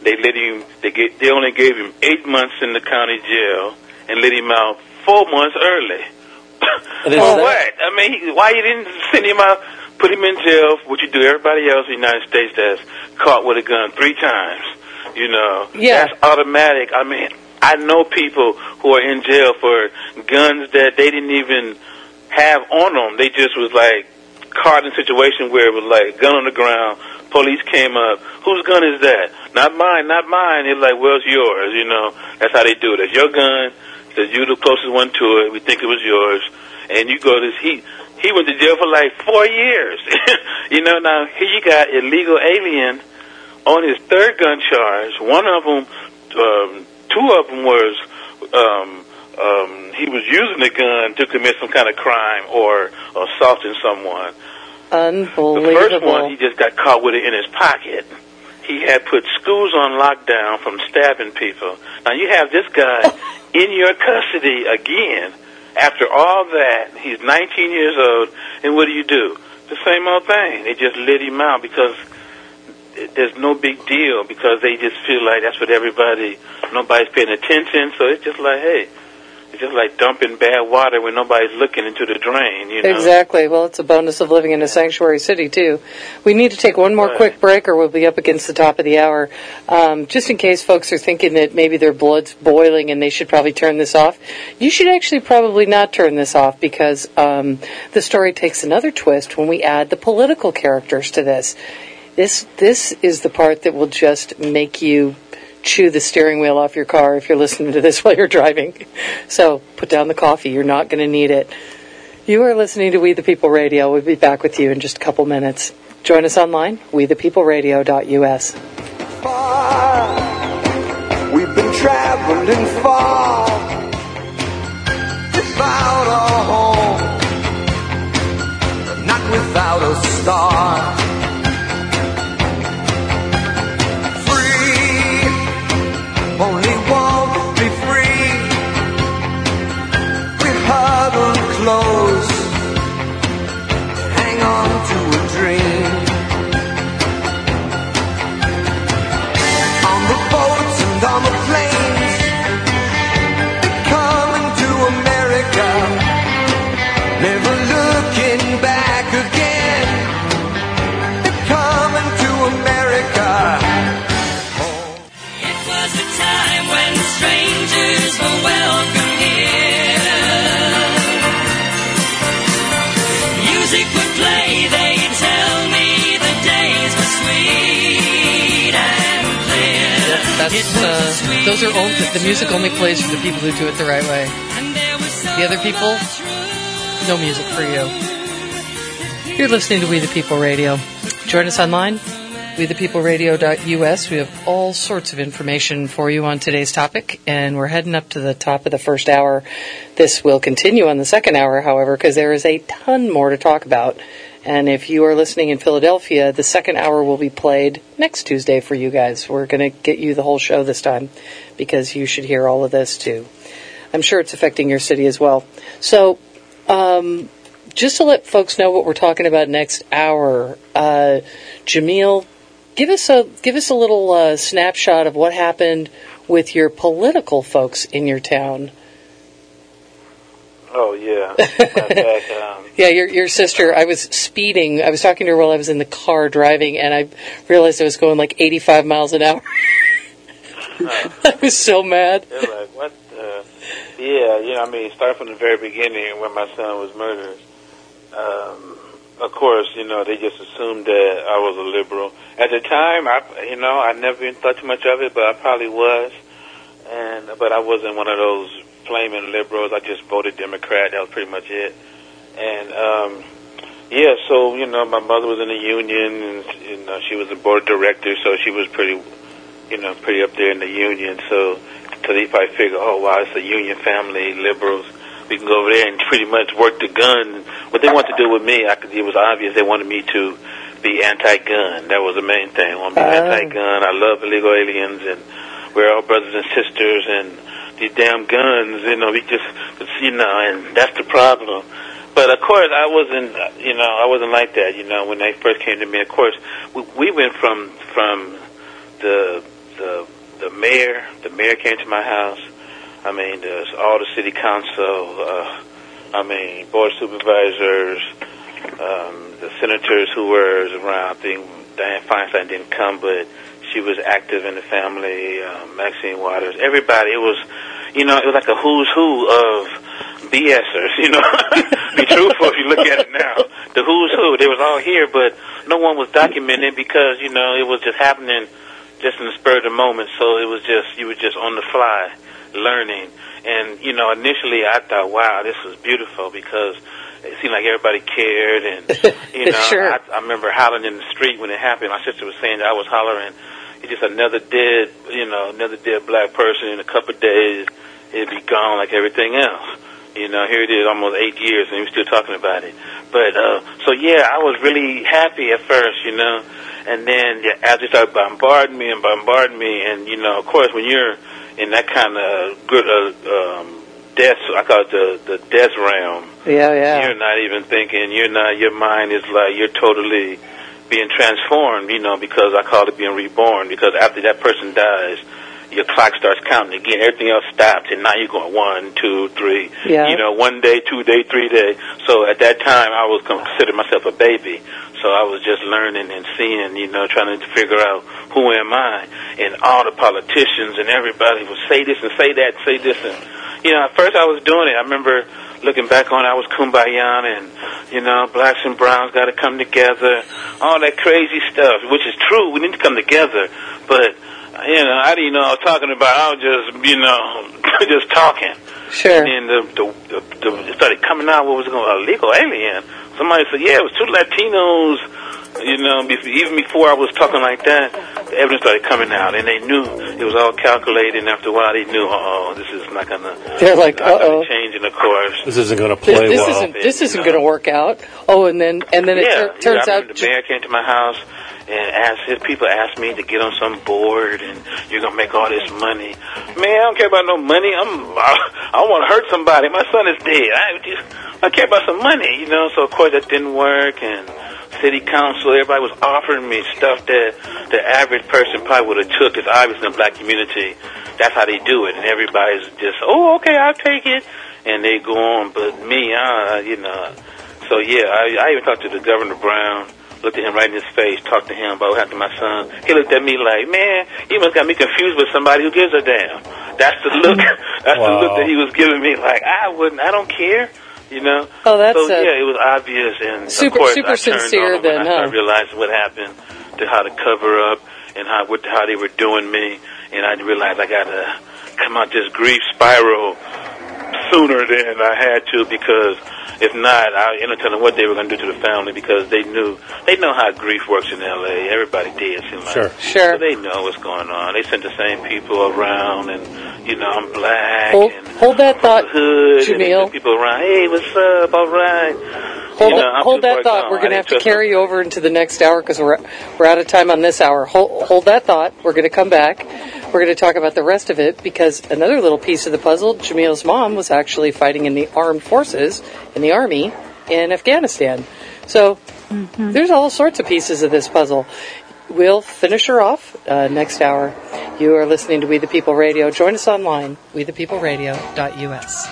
they only gave him 8 months in the county jail and let him out 4 months early. For what? I mean, why you didn't send him out, put him in jail, what you do everybody else in the United States that's caught with a gun 3 times, Yeah. That's automatic. I mean, I know people who are in jail for guns that they didn't even have on them. They just was like caught in a situation where it was like gun on the ground, police came up, whose gun is that? Not mine, not mine. It's like, well, it's yours, That's how they do it. It's your gun. Says you're the closest one to it. We think it was yours, and you go to he went to jail for like 4 years. Now here you got illegal alien on his third gun charge. One of them, 2 of them was he was using the gun to commit some kind of crime or assaulting someone. Unbelievable. The first one, he just got caught with it in his pocket. He had put schools on lockdown from stabbing people. Now you have this guy in your custody again. After all that, he's 19 years old, and what do? The same old thing. They just let him out because there's no big deal, because they just feel like that's what nobody's paying attention, so it's just like, hey, it's just like dumping bad water when nobody's looking into the drain, Exactly. Well, it's a bonus of living in a sanctuary city, too. We need to take one more quick break, or we'll be up against the top of the hour. Just in case folks are thinking that maybe their blood's boiling and they should probably turn this off, you should actually probably not turn this off, because the story takes another twist when we add the political characters to this. This is the part that will just make you chew the steering wheel off your car if you're listening to this while you're driving. So put down the coffee. You're not going to need it. You are listening to We the People Radio. We'll be back with you in just a couple minutes. Join us online, wethepeopleradio.us. We've been traveling far without a home, not without a star. Free, only want to be free. We huddle close, hang on to a dream. On the boats and on the planes, coming to America, never looking back again. Coming to America. It was a time when strangers were welcome here. Music would play, they'd tell me the days were sweet and clear. Those are the music only plays for the people who do it the right way. The other people, no music for you. You're listening to We the People Radio. Join us online, wethepeopleradio.us. We have all sorts of information for you on today's topic, and we're heading up to the top of the first hour. This will continue on the second hour, however, because there is a ton more to talk about. And if you are listening in Philadelphia, the second hour will be played next Tuesday for you guys. We're going to get you the whole show this time because you should hear all of this too. I'm sure it's affecting your city as well. So, just to let folks know what we're talking about next hour, Jamil, give us a little snapshot of what happened with your political folks in your town. Oh, yeah. Back, Yeah, your sister, I was speeding. I was talking to her while I was in the car driving, and I realized I was going like 85 miles an hour. I was so mad. They're like, what the... Yeah, I mean, start from the very beginning when my son was murdered. Of course, they just assumed that I was a liberal. At the time, I never even thought too much of it, but I probably was. But I wasn't one of those flaming liberals. I just voted Democrat. That was pretty much it. And, so, my mother was in the union, and she was the board of directors, so she was pretty up there in the union. So they probably figure, oh, wow, it's a union family, liberals. We can go over there and pretty much work the gun. What they want to do with me, it was obvious they wanted me to be anti-gun. That was the main thing. I want to be anti-gun. I love illegal aliens, and we're all brothers and sisters, and these damn guns, we just, and that's the problem. But of course, I wasn't like that. When they first came to me, of course, we went from the mayor. The mayor came to my house. I mean, there's all the city council. Board of supervisors, the senators who were around. I think Dianne Feinstein didn't come, but she was active in the family. Maxine Waters, everybody. It was, it was like a who's who of BSers. Be truthful if you look at it now. The who's who. They was all here, but no one was documenting because it was just happening, just in the spur of the moment. So it was just you were just on the fly, learning. And initially I thought, wow, this was beautiful because it seemed like everybody cared, and Sure. I remember hollering in the street when it happened. My sister was saying that I was hollering. It's just another dead black person in a couple of days. It'd be gone like everything else. Here it is, almost 8 years, and we're still talking about it. But I was really happy at first, and then as they started bombarding me, and of course, when you're in that kind of good death, I call it the death realm. Yeah. You're not even thinking. Your mind is like you're totally being transformed. Because I call it being reborn. Because after that person dies, your clock starts counting again. Everything else stops, and now you're going 1, 2, 3. Yeah. 1 day, 2 day, 3 day. So at that time, I was considered myself a baby. So I was just learning and seeing, trying to figure out who am I. And all the politicians and everybody would say this and say that, say this. And, at first I was doing it. I remember looking back on it, I was kumbaya and, blacks and browns got to come together. All that crazy stuff, which is true. We need to come together. But, I didn't know what I was talking about. I was just, just talking. Sure. And then it started coming out what was going on, illegal alien. Somebody said, yeah, it was 2 Latinos You know, even before I was talking like that, the evidence started coming out, and they knew it was all calculated. And after a while, they knew, this is not gonna. They're like, changing the course. This isn't going to play well. This isn't going to work out. Oh, and then it turns out. The mayor came to my house and his people asked me to get on some board, and you're gonna make all this money. Man, I don't care about no money. I want to hurt somebody. My son is dead. I care about some money, you know. So of course that didn't work, and city council, everybody was offering me stuff that the average person probably would have took. It's obvious in the black community, that's how they do it, and everybody's just, okay, I'll take it, and they go on. But me, you know. So yeah, I even talked to the Governor Brown. Looked at him right in his face, talked to him about what happened to my son. He looked at me like, man, you must got me confused with somebody who gives a damn. That's the look. That's the look that he was giving me. Like, I don't care, you know. Oh, that's so yeah, it was obvious, and super, of course, super I turned sincere. on him Then, when I started realizing what happened, to how to cover up, and how they were doing me, and I realized I got to come out this grief spiral sooner than I had to, because if not, I ended up telling what they were going to do to the family, because they know how grief works in L.A. Everybody dead, seems like. Sure. So they know what's going on. They sent the same people around, and you know, I'm black. Hold that thought, hood, Jamil. and people around. Hey, what's up? All right. Hold that thought. We're going to have to carry you over into the next hour, because we're out of time on this hour. Hold that thought. We're going to come back. We're going to talk about the rest of it, because another little piece of the puzzle, Jamil's mom was actually fighting in the armed forces, in the army, in Afghanistan. So there's all sorts of pieces of this puzzle. We'll finish her off next hour. You are listening to We the People Radio. Join us online, wethepeopleradio.us.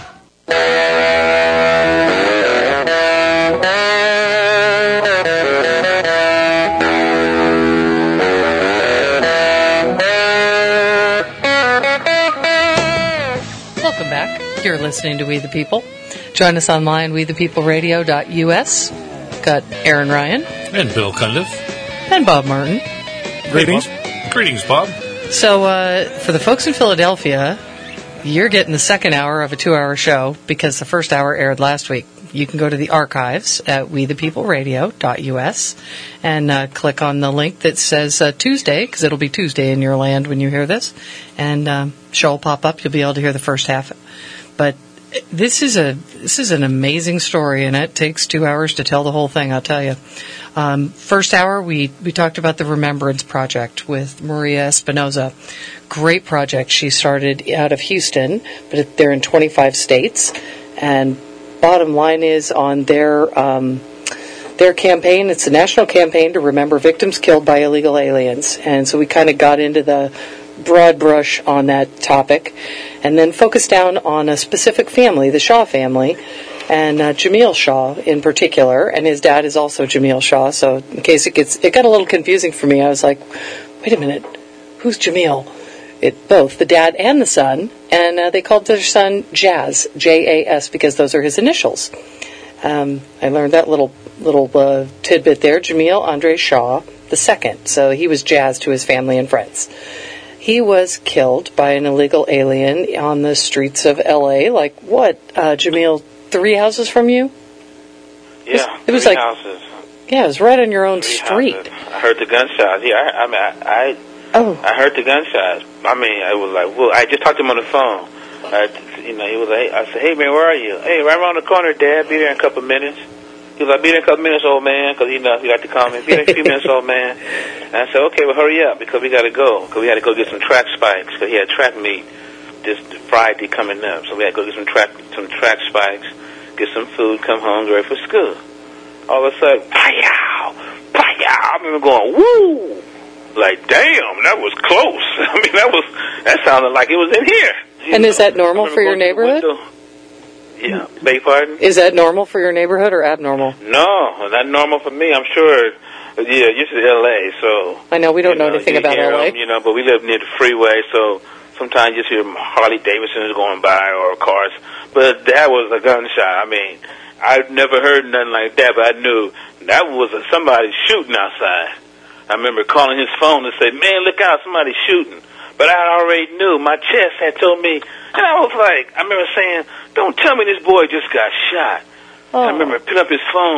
Welcome back. You're listening to We the People. Join us online, wethepeopleradio.us. Got Aaron Ryan. And Bill Cundiff. And Bob Martin. Greetings. Greetings, Bob. So, for the folks in Philadelphia, you're getting the second hour of a 2-hour show, because the first hour aired last week. You can go to the archives at wethepeopleradio.us and click on the link that says Tuesday, because it'll be Tuesday in your land when you hear this, and show will pop up. You'll be able to hear the first half. But this is an amazing story, and it takes 2 hours to tell the whole thing, I'll tell you. First hour, we talked about the Remembrance Project with Maria Espinoza. Great project. She started out of Houston, but they're in 25 states. And bottom line is, on their campaign, it's a national campaign to remember victims killed by illegal aliens. And so we kind of got into the broad brush on that topic, and then focused down on a specific family, the Shaw family, and Jamil Shaw in particular, and his dad is also Jamil Shaw. So in case it got a little confusing for me, I was like, wait a minute, who's Jamil? Both the dad and the son, and they called their son Jazz, J-A-S, because those are his initials. I learned that little tidbit there. Jamil Andre Shaw II. So he was Jazz to his family and friends. He was killed by an illegal alien on the streets of L.A. Like what, Jamil? 3 houses from you? Yeah, it was 3 like houses. Yeah, it was right on your own 3 street. houses. I heard the gunshots. Yeah, I heard the gunshots. I mean, I was like, well, I just talked to him on the phone. He was like, I said, hey man, where are you? Hey, right around the corner, Dad. Be there in a couple of minutes. He was like, be there in a couple of minutes, old man, because he like to call me. Be there in a few minutes, old man. And I said, okay, well, hurry up, because we got to go. Because we had to go get some track spikes, because he had track meet this Friday coming up. So we had to go get some track spikes, get some food, come home, get ready for school. All of a sudden, pow, pow. I remember going, woo! Like, damn, that was close. I mean, that sounded like it was in here. And is that normal for your neighborhood? Yeah, beg your pardon? Is that normal for your neighborhood or abnormal? No, not normal for me, I'm sure. Yeah, this is L.A., so... I know, we don't know anything about L.A. But we live near the freeway, so sometimes you see Harley Davidsons going by or cars. But that was a gunshot. I mean, I've never heard nothing like that, but I knew that was somebody shooting outside. I remember calling his phone to say, man, look out, somebody's shooting. But I already knew. My chest had told me. And I was like, I remember saying, don't tell me this boy just got shot. Oh. I remember picking up his phone,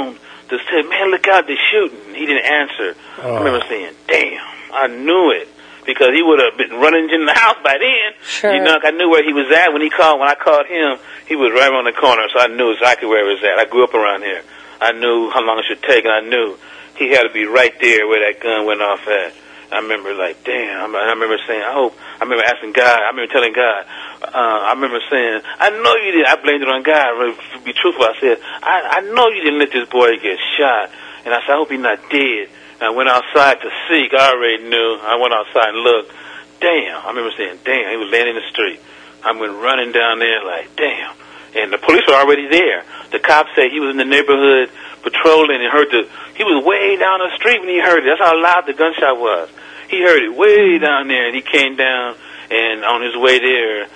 to say, man, look out, they're shooting. He didn't answer. I remember saying, damn, I knew it. Because he would have been running in the house by then. Sure. You know, I knew where he was at when I called him. He was right around the corner, so I knew exactly where he was at. I grew up around here. I knew how long it should take, and I knew he had to be right there where that gun went off at. I remember like, damn. I remember saying, I remember asking God. I remember telling God. I remember saying, I know you did. I blamed it on God. To be truthful, I said, I know you didn't let this boy get shot. And I said, I hope he's not dead. I went outside to seek. I already knew. I went outside and looked. Damn. I remember saying, damn, he was laying in the street. I went running down there like, damn. And the police were already there. The cop said he was in the neighborhood patrolling and he was way down the street when he heard it. That's how loud the gunshot was. He heard it way down there, and he came down, and on his way there,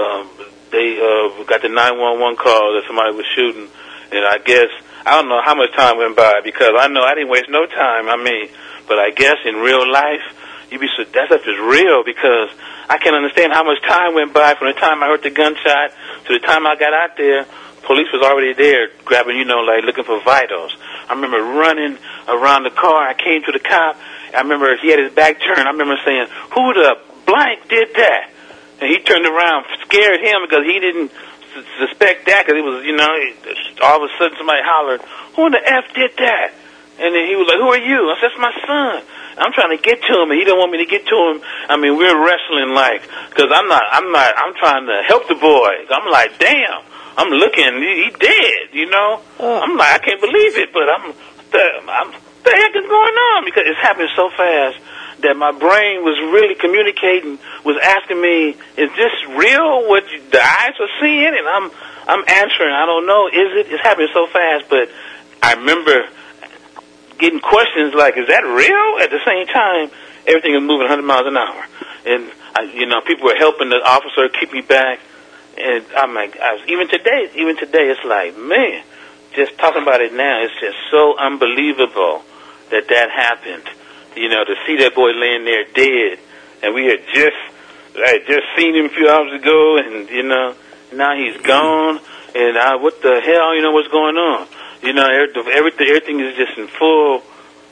they got the 911 call that somebody was shooting. And I guess, I don't know how much time went by, because I know I didn't waste no time. But I guess in real life, that stuff is real, because I can't understand how much time went by from the time I heard the gunshot to the time I got out there. Police was already there grabbing, like looking for vitals. I remember running around the car. I came to the cop. I remember he had his back turned. I remember saying, who the blank did that? And he turned around, scared him, because he didn't suspect that, because it was, all of a sudden somebody hollered, who in the F did that? And then he was like, who are you? I said, that's my son. I'm trying to get to him, and he didn't want me to get to him. We're wrestling because I'm trying to help the boy. I'm like, damn, I'm looking, he dead, I'm like, I can't believe it, but the heck is going on? Because it's happening so fast that my brain was really communicating, was asking me, is this real, what the eyes are seeing? And I'm answering, I don't know, is it? It's happening so fast, but I remember getting questions like, is that real? At the same time, everything is moving 100 miles an hour. And, people were helping the officer keep me back. And I'm like, even today, it's like, man, just talking about it now, it's just so unbelievable that happened. To see that boy laying there dead, and we had just seen him a few hours ago, and now he's gone, and what the hell, what's going on? Everything is just in full.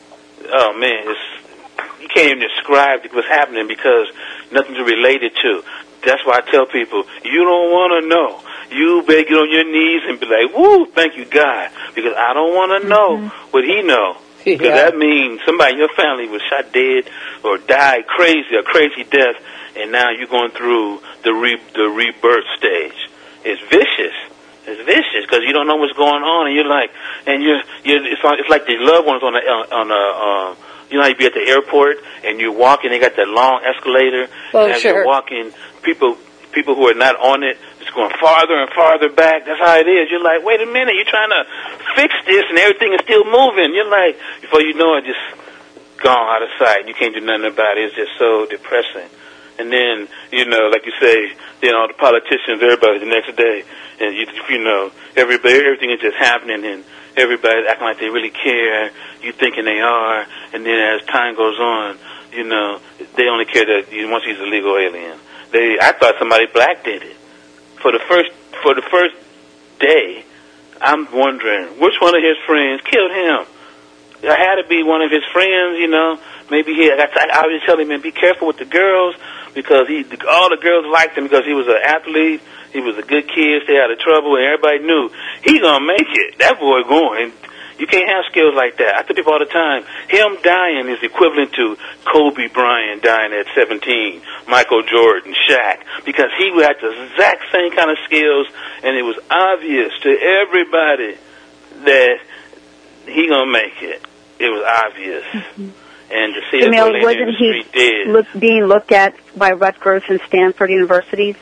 Oh man, you can't even describe what's happening because nothing's related to. That's why I tell people, you don't want to know. You better get on your knees and be like, woo, thank you, God, because I don't want to know what he knows. Because that means somebody in your family was shot dead or died a crazy death, and now you're going through the rebirth stage. It's vicious. It's vicious because you don't know what's going on, and you're like, it's like the loved ones on a how you be at the airport and you're walking, they got that long escalator, and as you're walking, people who are not on it, it's going farther and farther back. That's how it is. You're like, wait a minute, you're trying to fix this and everything is still moving. You're like, before you know it, just gone out of sight. You can't do nothing about it. It's just so depressing. And then, like you say, all the politicians, everybody the next day, and everything is just happening, and everybody's acting like they really care. You thinking they are, and then as time goes on, they only care that once he's a legal alien. I thought somebody black did it. For the first day, I'm wondering which one of his friends killed him. It had to be one of his friends, Maybe I always tell him, man, be careful with the girls, because all the girls liked him because he was an athlete. He was a good kid, stay out of trouble, and everybody knew he gonna make it. That boy going. You can't have skills like that. I tell people all the time, him dying is equivalent to Kobe Bryant dying at 17, Michael Jordan, Shaq, because he had the exact same kind of skills, and it was obvious to everybody that he gonna make it. It was obvious. And to see that boy laying in the street dead. Being looked at by Rutgers and Stanford universities?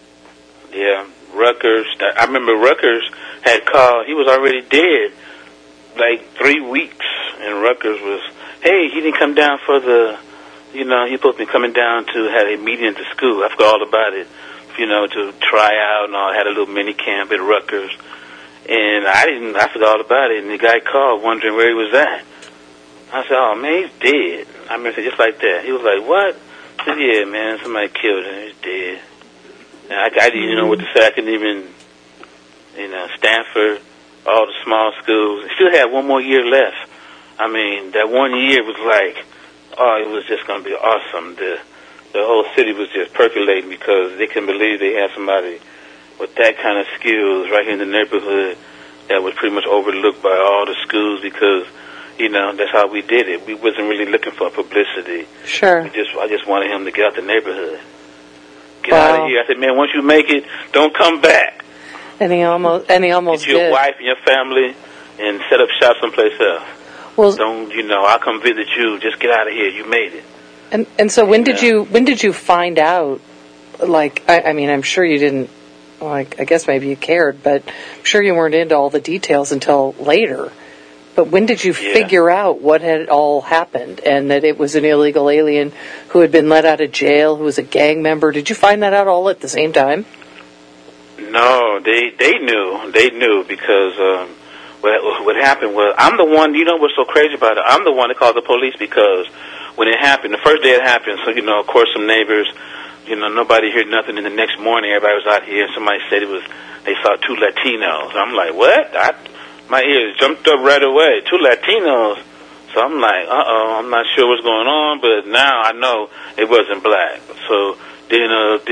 Yeah, Rutgers. I remember Rutgers had called. He was already dead, like 3 weeks. And Rutgers was, hey, he didn't come down for the, he was supposed to be coming down to have a meeting at the school. I forgot all about it, to try out and all. Had a little mini camp at Rutgers. And I forgot all about it. And the guy called wondering where he was at. I said, oh, man, he's dead. I remember just like that. He was like, what? I said, yeah, man, somebody killed him. He's dead. And I didn't even know what to say. I couldn't even, Stanford, all the small schools. They still had one more year left. I mean, that 1 year was like, oh, it was just going to be awesome. The whole city was just percolating because they couldn't believe they had somebody with that kind of skills right here in the neighborhood that was pretty much overlooked by all the schools because, you know, that's how we did it. We wasn't really looking for publicity. Sure. I just wanted him to get out the neighborhood. Get out of here. I said, man, once you make it, don't come back. And he almost Get your did. wife and your family and set up shop someplace else. Well, Don't, you know, I'll come visit you. Just get out of here. You made it. and so when did you find out? Like, I mean, I'm sure you didn't. Like, I guess maybe you cared, but I'm sure you weren't into all the details until later. But when did you figure out what had all happened and that it was an illegal alien who had been let out of jail, who was a gang member? Did you find that out all at the same time? No, they knew because what happened was I'm the one. You know what's so crazy about it? I'm the one that called the police because when it happened, the first day it happened. So you know, of course, some neighbors. You know, nobody heard nothing. And the next morning, everybody was out here, and somebody said they saw two Latinos. I'm like, what? My ears jumped up right away. Two Latinos. So I'm like, I'm not sure what's going on, but now I know it wasn't black. So then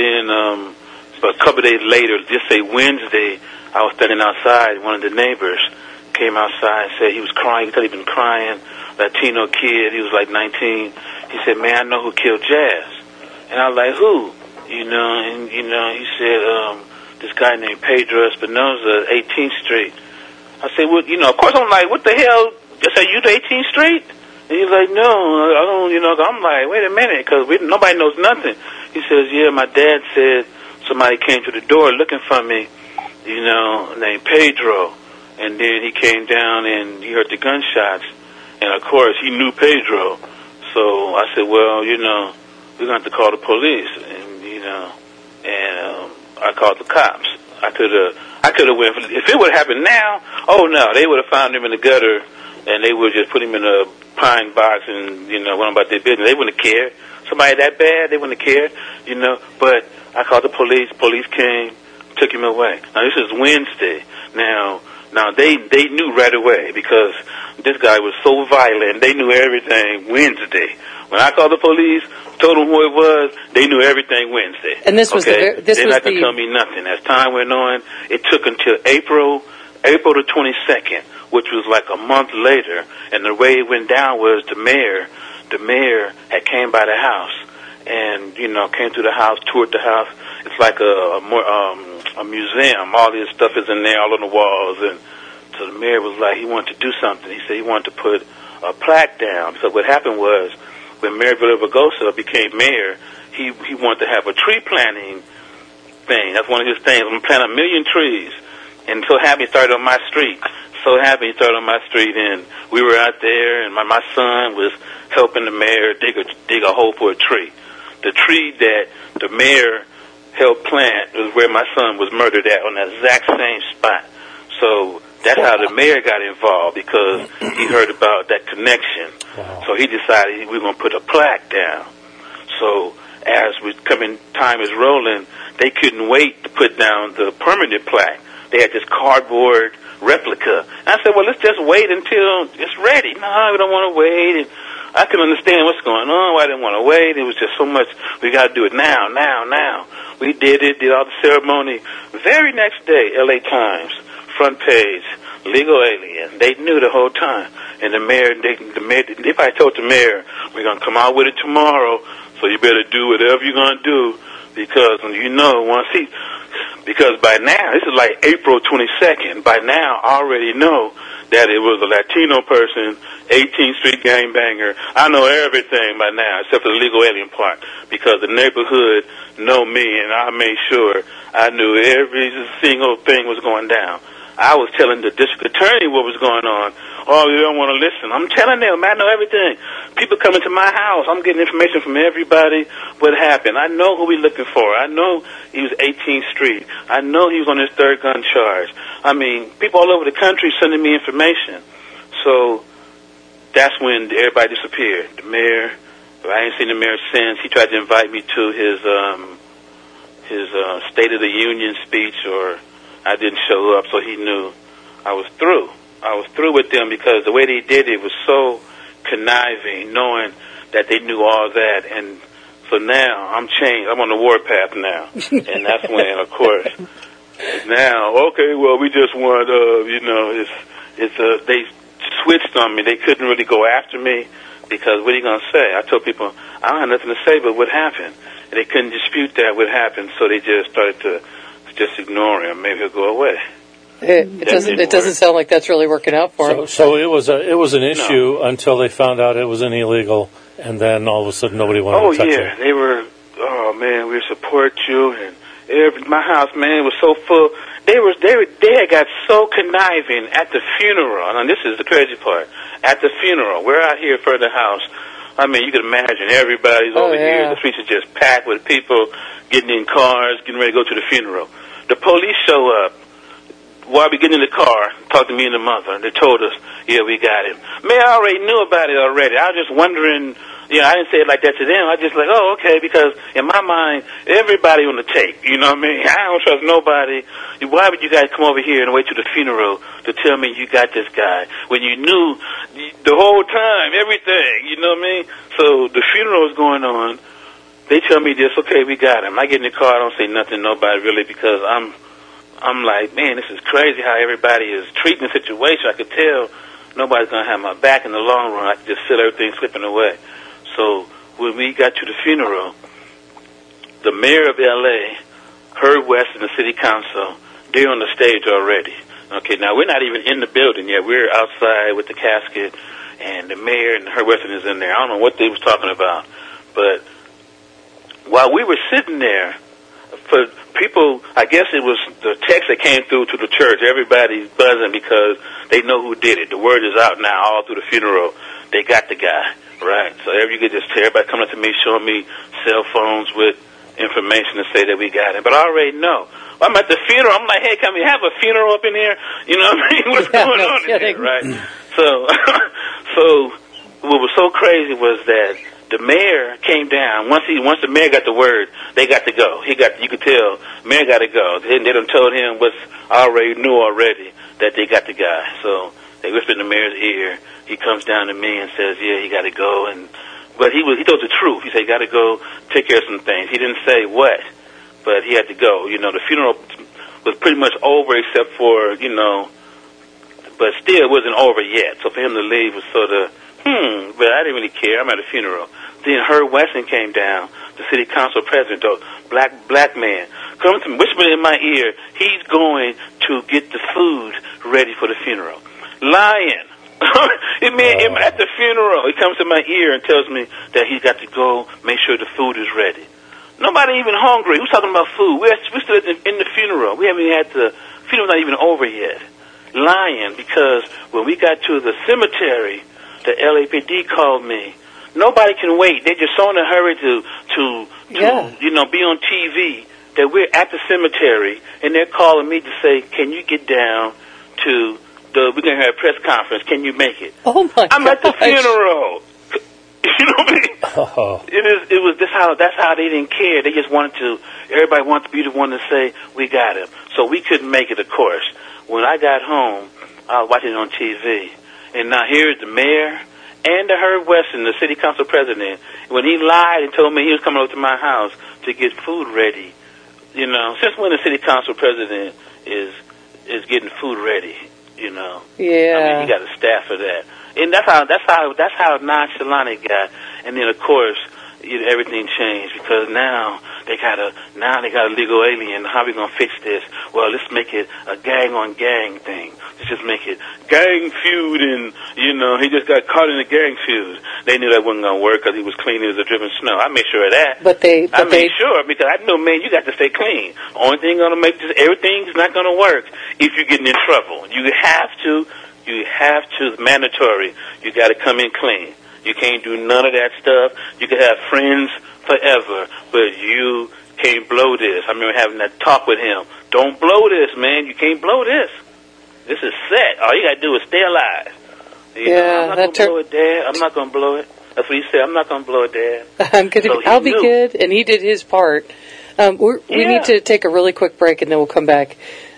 a couple of days later, just say Wednesday, I was standing outside. One of the neighbors came outside and said he was crying. He said he'd been crying. Latino kid. He was like 19. He said, man, I know who killed Jazz. And I was like, who? You know, he said, this guy named Pedro Espinosa, 18th Street. I said, well, you know, of course I'm like, what the hell? Just say you to 18th Street? And he's like, no, I don't, you know. I'm like, wait a minute, because nobody knows nothing. He says, yeah, my dad said somebody came to the door looking for me, you know, named Pedro. And then he came down and he heard the gunshots. And, of course, he knew Pedro. So I said, well, you know, we're going to have to call the police, and you know, and I called the cops. I could have went. If it would have happened now, oh no, they would have found him in the gutter, and they would just put him in a pine box, and you know, went about their business. They wouldn't have cared. Somebody that bad, they wouldn't have cared, you know. But I called the police. Police came, took him away. Now this is Wednesday. Now they knew right away because this guy was so violent. They knew everything Wednesday. When I called the police, told them who it was, they knew everything Wednesday. And this was they're not going to tell me nothing. As time went on, it took until April the 22nd, which was like a month later. And the way it went down was the mayor had came by the house and, you know, came through the house, toured the house. It's like a museum. All this stuff is in there, all on the walls. And so the mayor was like, he wanted to do something. He said he wanted to put a plaque down. So what happened was, when Mayor Villaraigosa became mayor, he wanted to have a tree planting thing. That's one of his things. I'm going to plant 1 million trees. And so happy he started on my street. And we were out there, and my son was helping the mayor dig a hole for a tree. The tree that the mayor helped plant was where my son was murdered at, on that exact same spot. So that's how the mayor got involved, because he heard about that connection. Wow. So he decided we're going to put a plaque down. So as time is rolling, they couldn't wait to put down the permanent plaque. They had this cardboard replica. And I said, well, let's just wait until it's ready. No, we don't want to wait. And I couldn't understand what's going on, why I didn't want to wait. It was just so much, we got to do it now. We did all the ceremony. Very next day, LA Times, front page, legal alien. They knew the whole time. And the mayor, if I told the mayor, we're going to come out with it tomorrow, so you better do whatever you're going to do, because you know, because by now, this is like April 22nd, by now I already know that it was a Latino person, 18th Street gangbanger. I know everything by now, except for the legal alien part, because the neighborhood know me, and I made sure I knew every single thing was going down. I was telling the district attorney what was going on. Oh, you don't want to listen. I'm telling them, I know everything. People coming to my house. I'm getting information from everybody what happened. I know who we're looking for. I know he was 18th Street. I know he was on his third gun charge. I mean, people all over the country sending me information. So that's when everybody disappeared. The mayor, I ain't seen the mayor since. He tried to invite me to his State of the Union speech, or I didn't show up, so he knew I was through. I was through with them because the way they did it was so conniving, knowing that they knew all that. And so now I'm changed. I'm on the warpath now. And that's when, of course, now, okay, well, we just want, they switched on me. They couldn't really go after me because what are you going to say? I told people, I don't have nothing to say but what happened. And they couldn't dispute that what happened, so they just started to just ignore him. Maybe he'll go away. It doesn't sound like that's really working out for him. So it was an issue until they found out it was an illegal, and then all of a sudden nobody wanted to touch it. Oh yeah, they were. Oh man, we support you, and my house, man, was so full. They had got so conniving at the funeral, and this is the crazy part. At the funeral, we're out here for the house. I mean, you can imagine everybody's over here. The streets are just packed with people getting in cars, getting ready to go to the funeral. The police show up. While we get in the car, talked to me and the mother, and they told us, yeah, we got him. Man, I already knew about it already. I was just wondering, I didn't say it like that to them. I just like, oh, okay, because in my mind, everybody on the tape, you know what I mean? I don't trust nobody. Why would you guys come over here and wait till the funeral to tell me you got this guy when you knew the whole time, everything, you know what I mean? So the funeral is going on. They tell me this, okay, we got him. I get in the car, I don't say nothing to nobody really because I'm like, man, this is crazy how everybody is treating the situation. I could tell nobody's going to have my back in the long run. I could just feel everything slipping away. So when we got to the funeral, the mayor of L.A., Herb West, and the city council, they're on the stage already. Okay, now we're not even in the building yet. We're outside with the casket, and the mayor and Herb Weston is in there. I don't know what they was talking about. But while we were sitting there, for people, I guess it was the text that came through to the church. Everybody's buzzing because they know who did it. The word is out now all through the funeral. They got the guy, right? So you could just tell everybody coming up to me, showing me cell phones with information to say that we got him. But I already know. I'm at the funeral. I'm like, hey, can we have a funeral up in here? You know what I mean? What's going on in here, right? So what was so crazy was that the mayor came down. Once the mayor got the word, they got to go. You could tell, mayor got to go. They done told him what's already knew already, that they got the guy. So they whispered in the mayor's ear. He comes down to me and says, yeah, he got to go. But he told the truth. He said, he got to go take care of some things. He didn't say what, but he had to go. The funeral was pretty much over except for, but still it wasn't over yet. So for him to leave was sort of, but I didn't really care. I'm at a funeral. Then Herb Weston came down, the city council president, a black man, comes to me, whispering in my ear, he's going to get the food ready for the funeral. Lying. At the funeral, he comes to my ear and tells me that he's got to go make sure the food is ready. Nobody even hungry. Who's talking about food? We're still in the funeral. We haven't had the funeral's not even over yet. Lying, because when we got to the cemetery, the LAPD called me. Nobody can wait. They're just so in a hurry to be on TV that we're at the cemetery, and they're calling me to say, can you get down to we're going to have a press conference. Can you make it? Oh, my I'm at the funeral. You know what I mean? Oh. It was that's how they didn't care. They just everybody wanted to be the one to say, we got him. So we couldn't make it, of course. When I got home, I was watching it on TV. And now here's the mayor and the Herb Weston, the city council president. When he lied and told me he was coming over to my house to get food ready, since when the city council president is getting food ready, Yeah. I mean, he got a staff for that. And that's how nonchalant it got. And then of course, everything changed because now they got a legal alien. How are we gonna fix this? Well, let's make it a gang on gang thing. Let's just make it gang feud, and he just got caught in a gang feud. They knew that wasn't gonna work because he was clean as a driven snow. I made sure of that. I made sure because I know, man, you got to stay clean. Only thing gonna make this, everything's not gonna work if you're getting in trouble. You have to. It's mandatory. You got to come in clean. You can't do none of that stuff. You can have friends forever, but you can't blow this. I remember having that talk with him. Don't blow this, man. You can't blow this. This is set. All you got to do is stay alive. I'm not going to blow it, Dad. I'm not going to blow it. That's what he said. I'm not going to blow it, Dad. I'll be good. And he did his part. We need to take a really quick break, and then we'll come back.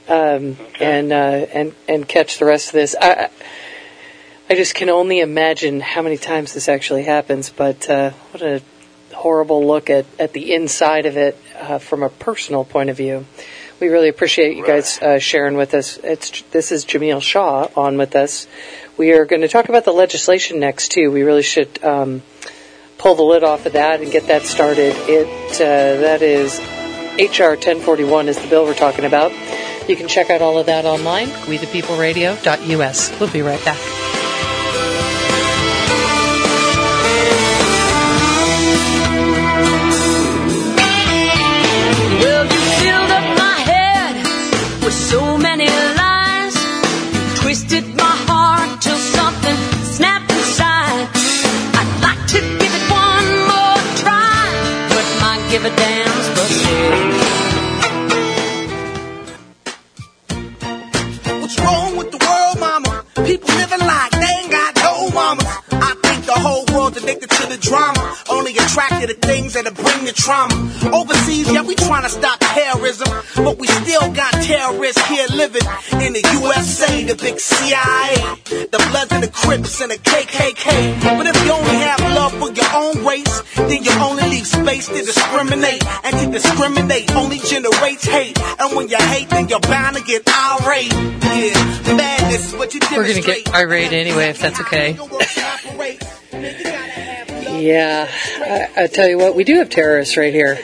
and catch the rest of this. I just can only imagine how many times this actually happens. But what a horrible look at the inside of it from a personal point of view. We really appreciate you guys sharing with us. This is Jamil Shaw on with us. We are going to talk about the legislation next, too. We really should pull the lid off of that and get that started. That is H.R. 1041 is the bill we're talking about. You can check out all of that online, wethepeopleradio.us. We'll be right back. Well, you filled up my head with so many lies. You twisted my heart till something snapped inside. I'd like to give it one more try, but my give a damn's busted. What's wrong with the world, mama? People living like they ain't got no mamas. I think the whole world's addicted to the drama, only attracted to things that'll bring the trauma. Overseas, yeah, we trying to stop terrorism, but we still got terrorists here living in the USA, the big CIA, the Bloods and the Crips and the KKK. But if you only have love for your own race, then you only leave space to discriminate, and to discriminate only generates hate. And when you hate, then you're bound to get irate. Yeah, madness is what you We're going to get irate anyway, if that's okay. Yeah, I tell you what, we do have terrorists right here.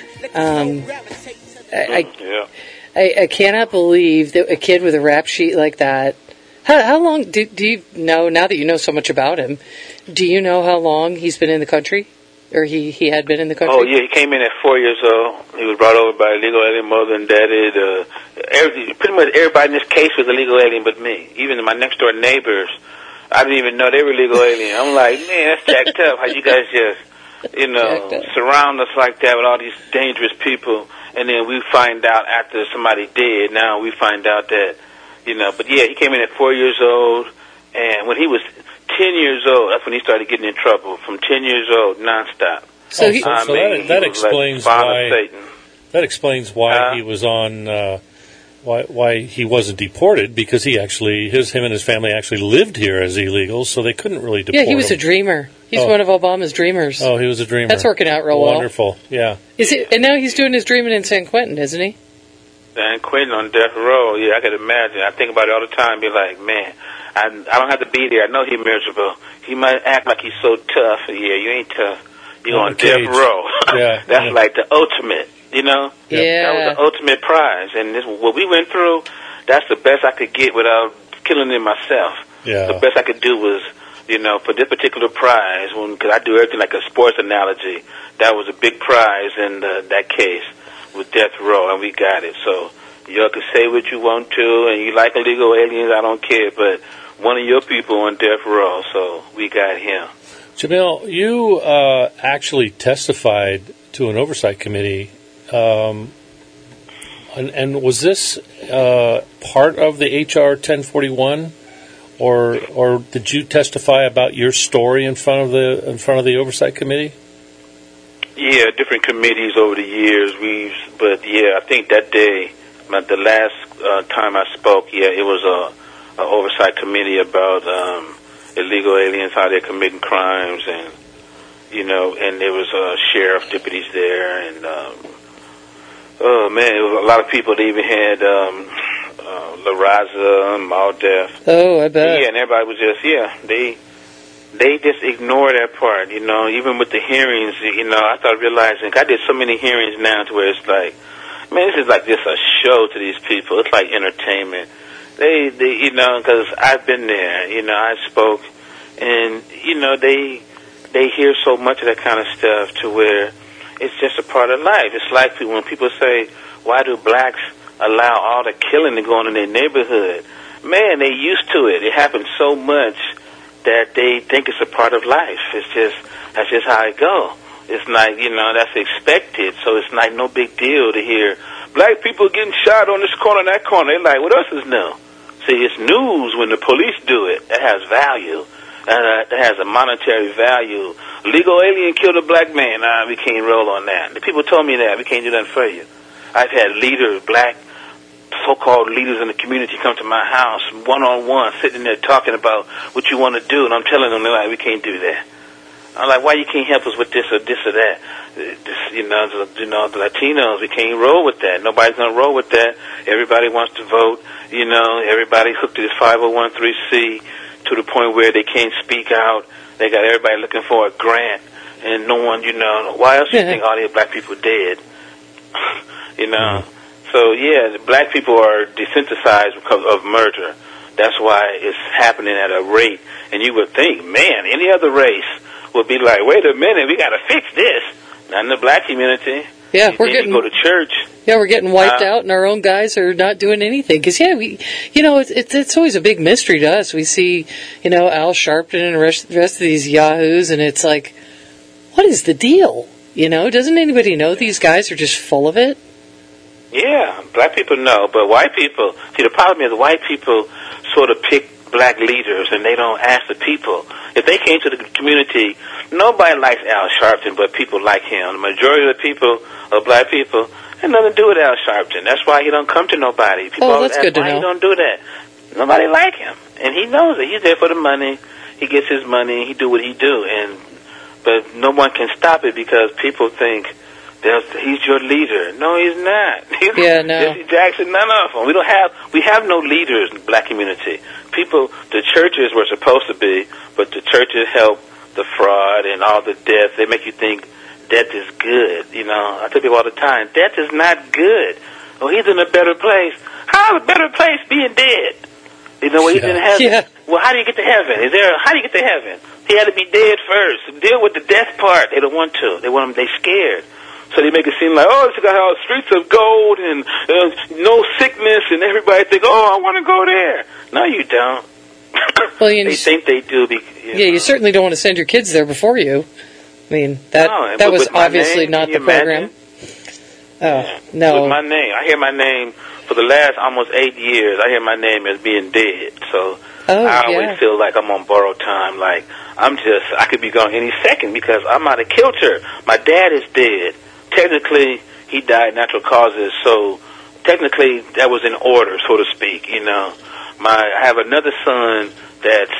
I cannot believe that a kid with a rap sheet like that. How long do you know, now that you know so much about him, do you know how long he's been in the country? Or he had been in the country? Oh, yeah, he came in at 4 years old. He was brought over by illegal alien mother and daddy. Pretty much everybody in this case was a legal alien but me. Even my next-door neighbors, I didn't even know they were legal alien. I'm like, man, that's jacked up. How you guys just, surround us like that with all these dangerous people, and then we find out after somebody dead. Now we find out that, but yeah, he came in at 4 years old, and when he was 10 years old, that's when he started getting in trouble. From 10 years old, nonstop. So that explains why. That explains why he was on. Why he wasn't deported, because him and his family actually lived here as illegals, so they couldn't really deport him. Yeah, he was a dreamer. He's one of Obama's dreamers. Oh, he was a dreamer. That's working out real well. Wonderful, yeah. And now he's doing his dreaming in San Quentin, isn't he? San Quentin on death row, yeah, I could imagine. I think about it all the time, be like, man, I don't have to be there. I know he's miserable. He might act like he's so tough. Yeah, you ain't tough. You're on death row. Yeah, That's like the ultimate. Yeah. That was the ultimate prize. And what we went through, that's the best I could get without killing it myself. Yeah. The best I could do was, for this particular prize, because I do everything like a sports analogy, that was a big prize in that case with death row, and we got it. So y'all can say what you want to, and you like illegal aliens, I don't care, but one of your people on death row, so we got him. Jamil, you actually testified to an oversight committee. And was this part of the H.R. 1041, or did you testify about your story in front of the oversight committee? Yeah, different committees over the years. But I think that day, the last time I spoke, it was a oversight committee about illegal aliens, how they're committing crimes, and and there was sheriff deputies there, and oh man, it was a lot of people. They even had La Raza, Maldef. Oh, I bet. Yeah, and everybody was just they just ignore that part. Even with the hearings, I started realizing I did so many hearings now to where it's like, man, this is like just a show to these people. It's like entertainment. They because I've been there. I spoke, and they hear so much of that kind of stuff to where it's just a part of life. It's like when people say, why do blacks allow all the killing to go on in their neighborhood? Man, they used to it. It happens so much that they think it's a part of life. That's just how it goes. It's like, that's expected. So it's like no big deal to hear black people getting shot on this corner and that corner. They're like, what else is new? See, it's news when the police do it. That has value. That has a monetary value. Legal alien killed a black man. Nah, we can't roll on that. The people told me that. We can't do that for you. I've had black so-called leaders in the community come to my house one-on-one, sitting there talking about what you want to do, and I'm telling them, they're like, we can't do that. I'm like, why you can't help us with this or that? The Latinos, we can't roll with that. Nobody's going to roll with that. Everybody wants to vote. Everybody's hooked to this 501(c) to the point where they can't speak out. They got everybody looking for a grant, and no one, why else do you think all these black people dead? So, the black people are desensitized because of murder. That's why it's happening at a rate. And you would think, man, any other race would be like, wait a minute, we got to fix this. Not in the black community. Yeah, we're getting go to church. Yeah, we're getting wiped out, and our own guys are not doing anything. Because it's always a big mystery to us. We see, Al Sharpton and the rest of these yahoos, and it's like, what is the deal? Doesn't anybody know these guys are just full of it? Yeah, black people know, but white people, see, the problem is white people sort of pick black leaders, and they don't ask the people. If they came to the community, nobody likes Al Sharpton, but people like him. The majority of the people are black people. Had nothing to do with Al Sharpton. That's why he don't come to nobody. People always ask why he don't do that. Nobody like him, and he knows it. He's there for the money. He gets his money. He do what he do, but no one can stop it because people think he's your leader. No, he's not. Jesse Jackson, none of them. We have no leaders in the black community. The churches were supposed to be, but the churches help the fraud and all the death. They make you think death is good. I tell people all the time, death is not good. Oh, he's in a better place. How's a better place being dead? He's in heaven. Yeah. Well, how do you get to heaven? How do you get to heaven? He had to be dead first. Deal with the death part. They don't want to. They're scared. So they make it seem like, it's got all streets of gold and no sickness, and everybody think, I want to go there. No, you don't. Well, they think they do. You certainly don't want to send your kids there before you. I mean, that was obviously not the program. Oh, no. With my name. I hear my name for the last almost 8 years. I hear my name as being dead. So I always feel like I'm on borrowed time. Like, I could be gone any second because I'm out of kilter. My dad is dead. Technically, he died natural causes, so technically that was in order, so to speak. I have another son that's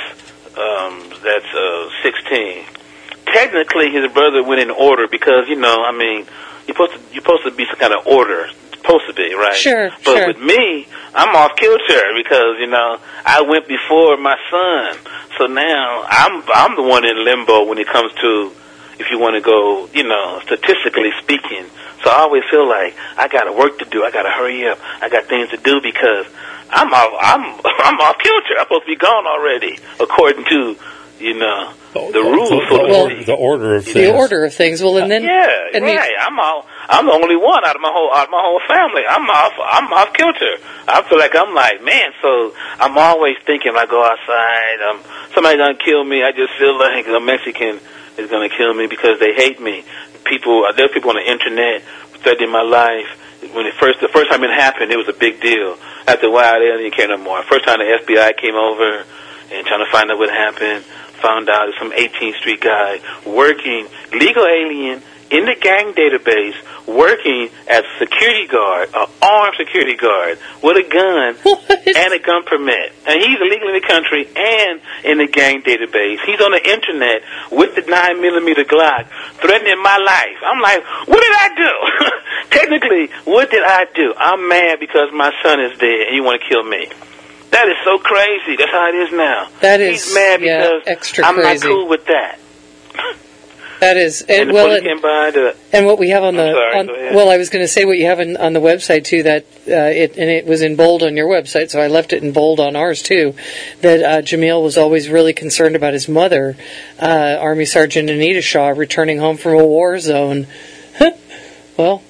16. Technically, his brother went in order because you're supposed to be some kind of order. Supposed to be, right? Sure. But with me, I'm off kilter because I went before my son, so now I'm the one in limbo when it comes to. If you want to go, statistically speaking. So I always feel like I got work to do. I got to hurry up. I got things to do because I'm off kilter. I'm supposed to be gone already, according to the rules. The order of things. The order of things. Well, and then right. I'm the only one out of my whole family. I'm off kilter. I feel like I'm like, man. So I'm always thinking when I go outside, somebody's gonna kill me. I just feel like a Mexican is going to kill me because they hate me. There are people on the internet threatening my life. The first time it happened, it was a big deal. After a while, they didn't care no more. First time the FBI came over and trying to find out what happened, found out some 18th Street guy working, legal alien, in the gang database, working as a security guard, an armed security guard, with a gun and a gun permit. And he's illegal in the country and in the gang database. He's on the internet with the 9mm Glock, threatening my life. I'm like, what did I do? Technically, what did I do? I'm mad because my son is dead and you want to kill me. That is so crazy. That's how it is now. He's mad because extra I'm crazy. not cool with that. That is, and what we have on I was going to say what you have on the website too. That it was in bold on your website, so I left it in bold on ours too. That Jamil was always really concerned about his mother, Army Sergeant Anita Shaw, returning home from a war zone. Well,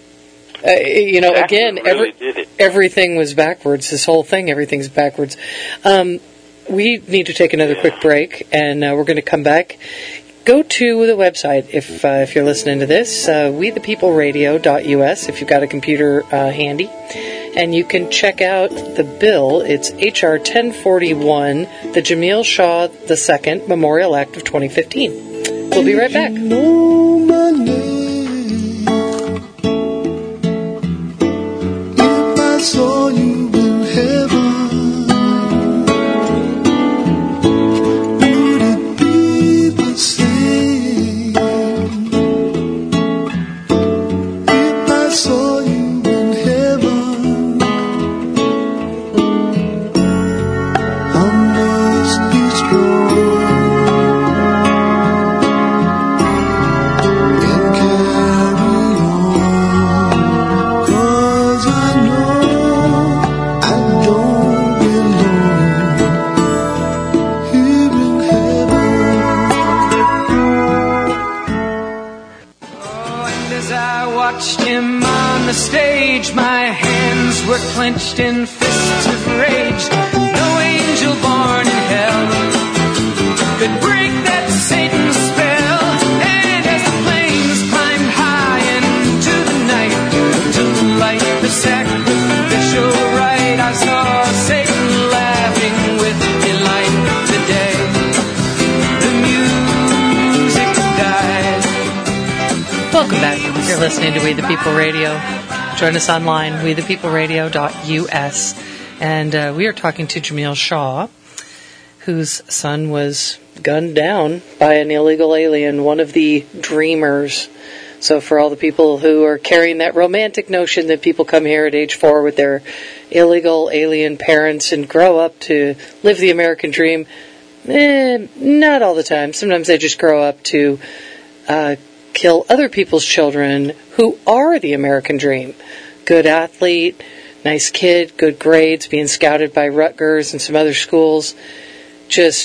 again, everything was backwards. This whole thing, everything's backwards. We need to take another quick break, and we're going to come back. Go to the website if you're listening to this, wethepeopleradio.us, if you've got a computer handy. And you can check out the bill. It's H.R. 1041, the Jamil Shaw II Memorial Act of 2015. We'll be right back. If I saw you Stage, my hands were clenched in fists of rage. No angel born in hell could break that Satan's spell. And as the flames climbed high into the night, to the light, the sacrificial rite, I saw Satan laughing with delight. Today, the music died. Welcome back. You're listening to We the People Radio. Join us online, wethepeopleradio.us. And we are talking to Jamil Shaw, whose son was gunned down by an illegal alien, one of the dreamers. So for all the people who are carrying that romantic notion that people come here at age 4 with their illegal alien parents and grow up to live the American dream, not all the time. Sometimes they just grow up to kill other people's children who are the American dream. Good athlete, nice kid, good grades, being scouted by Rutgers and some other schools. Just,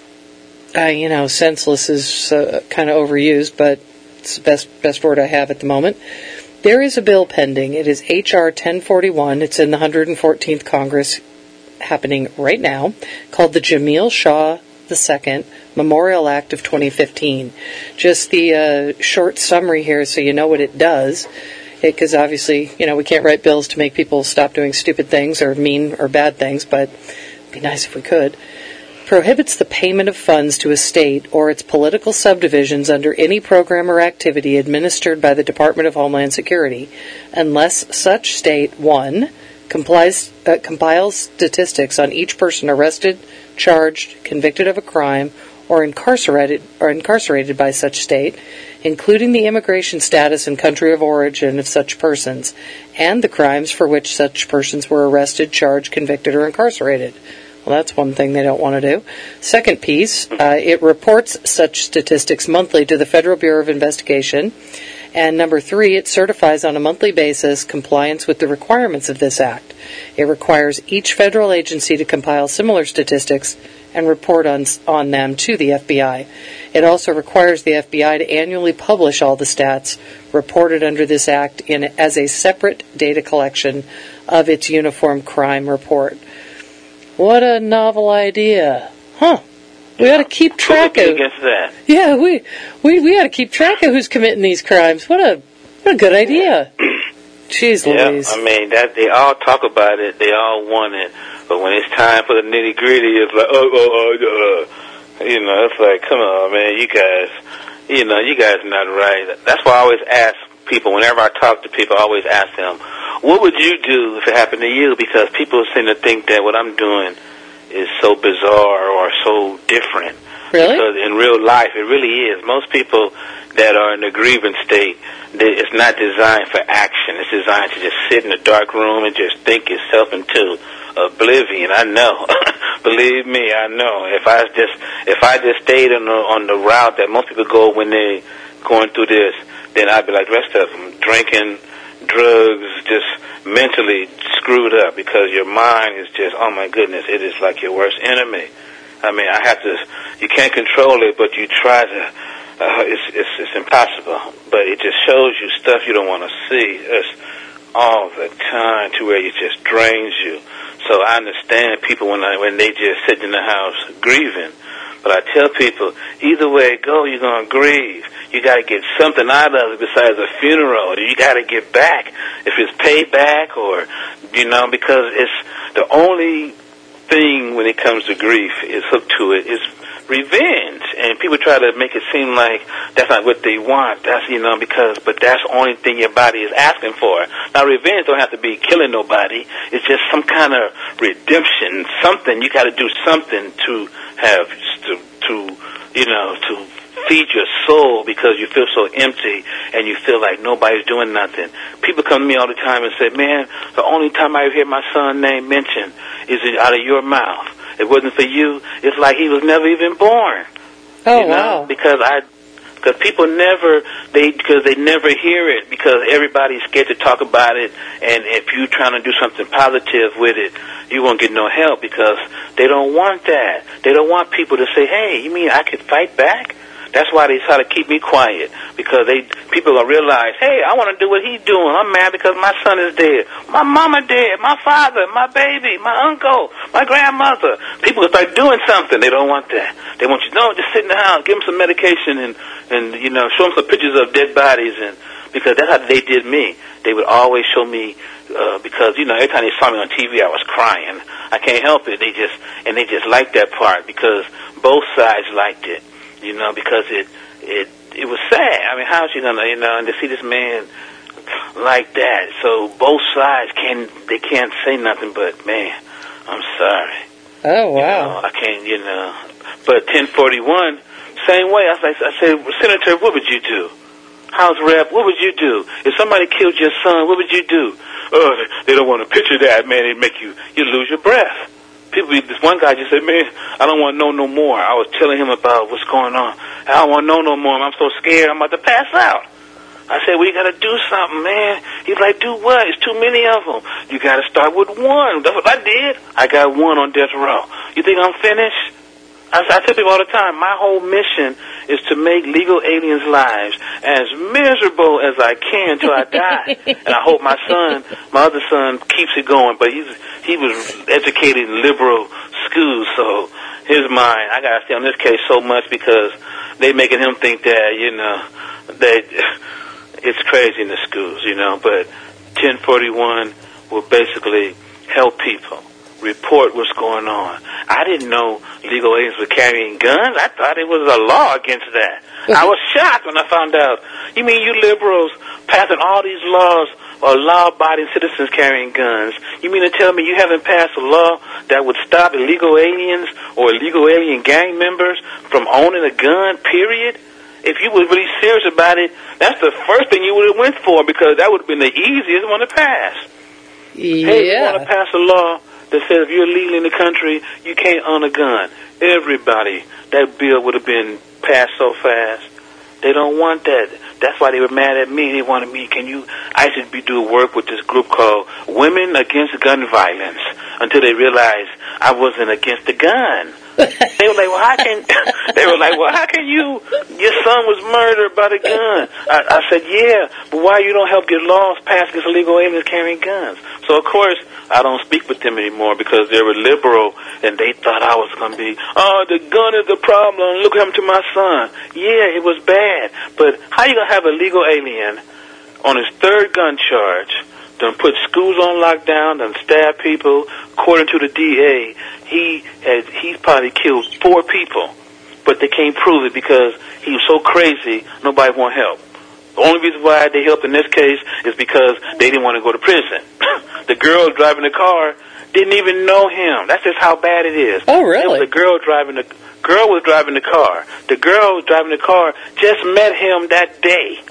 senseless is kind of overused, but it's the best word I have at the moment. There is a bill pending. It is H.R. 1041. It's in the 114th Congress, happening right now, called the Jamil Shaw II Memorial Act of 2015. Just the short summary here so you know what it does, because obviously, we can't write bills to make people stop doing stupid things or mean or bad things, but it'd be nice if we could. Prohibits the payment of funds to a state or its political subdivisions under any program or activity administered by the Department of Homeland Security, unless such state, 1, compiles statistics on each person arrested, charged, convicted of a crime, or incarcerated by such state, including the immigration status and country of origin of such persons, and the crimes for which such persons were arrested, charged, convicted, or incarcerated. Well, that's one thing they don't want to do. Second piece, it reports such statistics monthly to the Federal Bureau of Investigation. And number 3, it certifies on a monthly basis compliance with the requirements of this act. It requires each federal agency to compile similar statistics and report on them to the FBI. It also requires the FBI to annually publish all the stats reported under this act as a separate data collection of its Uniform Crime Report. What a novel idea. Huh. We ought to keep track of that. Yeah, we ought to keep track of who's committing these crimes. What a good idea. Jeez Louise. I mean, that they all talk about it, they all want it, but when it's time for the nitty gritty, it's like, it's like, come on, man, you guys are not right. That's why I always ask people, whenever I talk to people, I always ask them, what would you do if it happened to you? Because people seem to think that what I'm doing is so bizarre or so different. Really? Because in real life, it really is. Most people that are in the grievance state, it's not designed for action. It's designed to just sit in a dark room and just think itself into oblivion. I know. Believe me, I know. If I just stayed on the route that most people go when they going through this, then I'd be like the rest of them, drinking, drugs, just mentally screwed up, because your mind is just, oh my goodness, it is like your worst enemy. I mean, you can't control it, but you try to, it's impossible. But it just shows you stuff you don't want to see. It's all the time to where it just drains you. So I understand people when they just sit in the house grieving. But I tell people, either way it go, you're going to grieve. You got to get something out of it besides a funeral. You got to get back. If it's payback or, because it's the only thing when it comes to grief is hooked to it is revenge. And people try to make it seem like that's not what they want. That's, but that's the only thing your body is asking for. Now, revenge don't have to be killing nobody. It's just some kind of redemption, something. You got to do something to have, to feed your soul, because you feel so empty and you feel like nobody's doing nothing. People come to me all the time and say, man, the only time I hear my son's name mentioned is out of your mouth. If it wasn't for you, it's like he was never even born. Oh, you know? wow. Because people never, because they never hear it, because everybody's scared to talk about it, and if you're trying to do something positive with it, you won't get no help, because they don't want that. They don't want people to say, hey, you mean I could fight back? That's why they try to keep me quiet, because people will realize, hey, I want to do what he's doing. I'm mad because my son is dead. My mama dead. My father, my baby, my uncle, my grandmother. People will start doing something. They don't want that. They want you, no, just sit in the house, give them some medication, and you know, show them some pictures of dead bodies, and because that's how they did me. They would always show me, because, you know, every time they saw me on TV, I was crying. I can't help it. They just liked that part, because both sides liked it. You know, because it was sad. I mean, how is she gonna, you know, and to see this man like that? So both sides can't say nothing but, man, I'm sorry. Oh, wow. You know, I can't, you know. But 1041, same way. I said, Senator, what would you do? House Rep, what would you do? If somebody killed your son, what would you do? Oh, they don't want to picture that, man. It'd make you lose your breath. This one guy just said, man, I don't want to know no more. I was telling him about what's going on. I don't want to know no more. I'm so scared I'm about to pass out. I said, well, you got to do something, man. He's like, do what? It's too many of them. You got to start with one. That's what I did. I got one on death row. You think I'm finished? I tell people all the time, my whole mission is to make legal aliens' lives as miserable as I can till I die. And I hope my other son, keeps it going. But he was educated in liberal schools, so his mind, I got to stay on this case so much, because they making him think that, you know, that it's crazy in the schools, you know. But 1041 will basically help people report what's going on. I didn't know legal aliens were carrying guns. I thought it was a law against that. I was shocked when I found out. You mean you liberals passing all these laws or law-abiding citizens carrying guns? You mean to tell me you haven't passed a law that would stop illegal aliens or illegal alien gang members from owning a gun, period? If you were really serious about it, that's the first thing you would have went for, because that would have been the easiest one to pass. Yeah. Hey, we want to pass a law that says if you're illegal in the country, you can't own a gun. Everybody, that bill would have been passed so fast. They don't want that. That's why they were mad at me. They wanted me, I should be doing work with this group called Women Against Gun Violence, until they realized I wasn't against the gun. They were like, well, how can your son was murdered by the gun? I said, yeah, but why you don't help get laws passed against illegal aliens carrying guns? So, of course, I don't speak with them anymore, because they were liberal, and they thought I was going to be, oh, the gun is the problem, look what happened to my son. Yeah, it was bad, but how you going to have a legal alien on his third gun charge, done put schools on lockdown, done stab people? According to the DA, he's probably killed 4 people, but they can't prove it because he was so crazy, nobody want help. The only reason why they helped in this case is because they didn't want to go to prison. The girl driving the car didn't even know him. That's just how bad it is. Oh, really? The girl was driving the car. The girl driving the car just met him that day.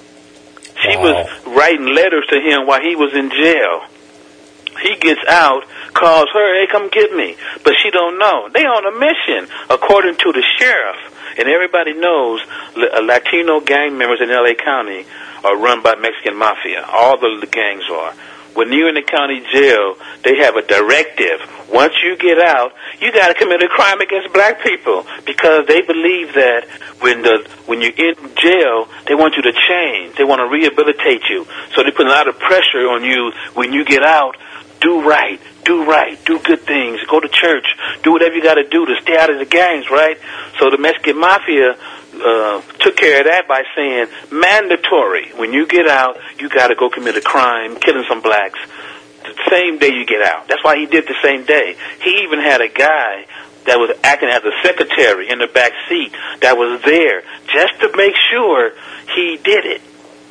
She was writing letters to him while he was in jail. He gets out, calls her, hey, come get me. But she don't know. They on a mission, according to the sheriff. And everybody knows Latino gang members in L.A. County are run by Mexican mafia. All the gangs are. When you're in the county jail, they have a directive. Once you get out, you got to commit a crime against black people, because they believe that when you're in jail, they want you to change. They want to rehabilitate you. So they put a lot of pressure on you when you get out. Do right, do good things, go to church, do whatever you got to do to stay out of the gangs, right? So the Mexican mafia took care of that by saying mandatory. When you get out, you got to go commit a crime, killing some blacks, the same day you get out. That's why he did the same day. He even had a guy that was acting as a secretary in the back seat that was there just to make sure he did it.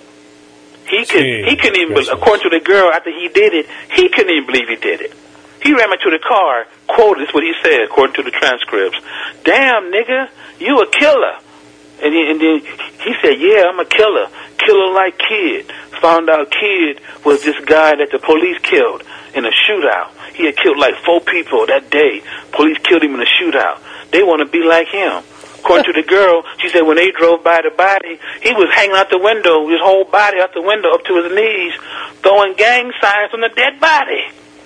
He couldn't even, according to the girl, after he did it, he couldn't even believe he did it. He ran into the car, quoted, this is what he said, according to the transcripts. Damn, nigga, you a killer. And then he said, yeah, I'm a killer. Killer like Kid. Found out Kid was this guy that the police killed in a shootout. He had killed like 4 people that day. Police killed him in a shootout. They want to be like him. According to the girl, she said when they drove by the body, he was hanging out the window, his whole body out the window up to his knees, throwing gang signs on the dead body.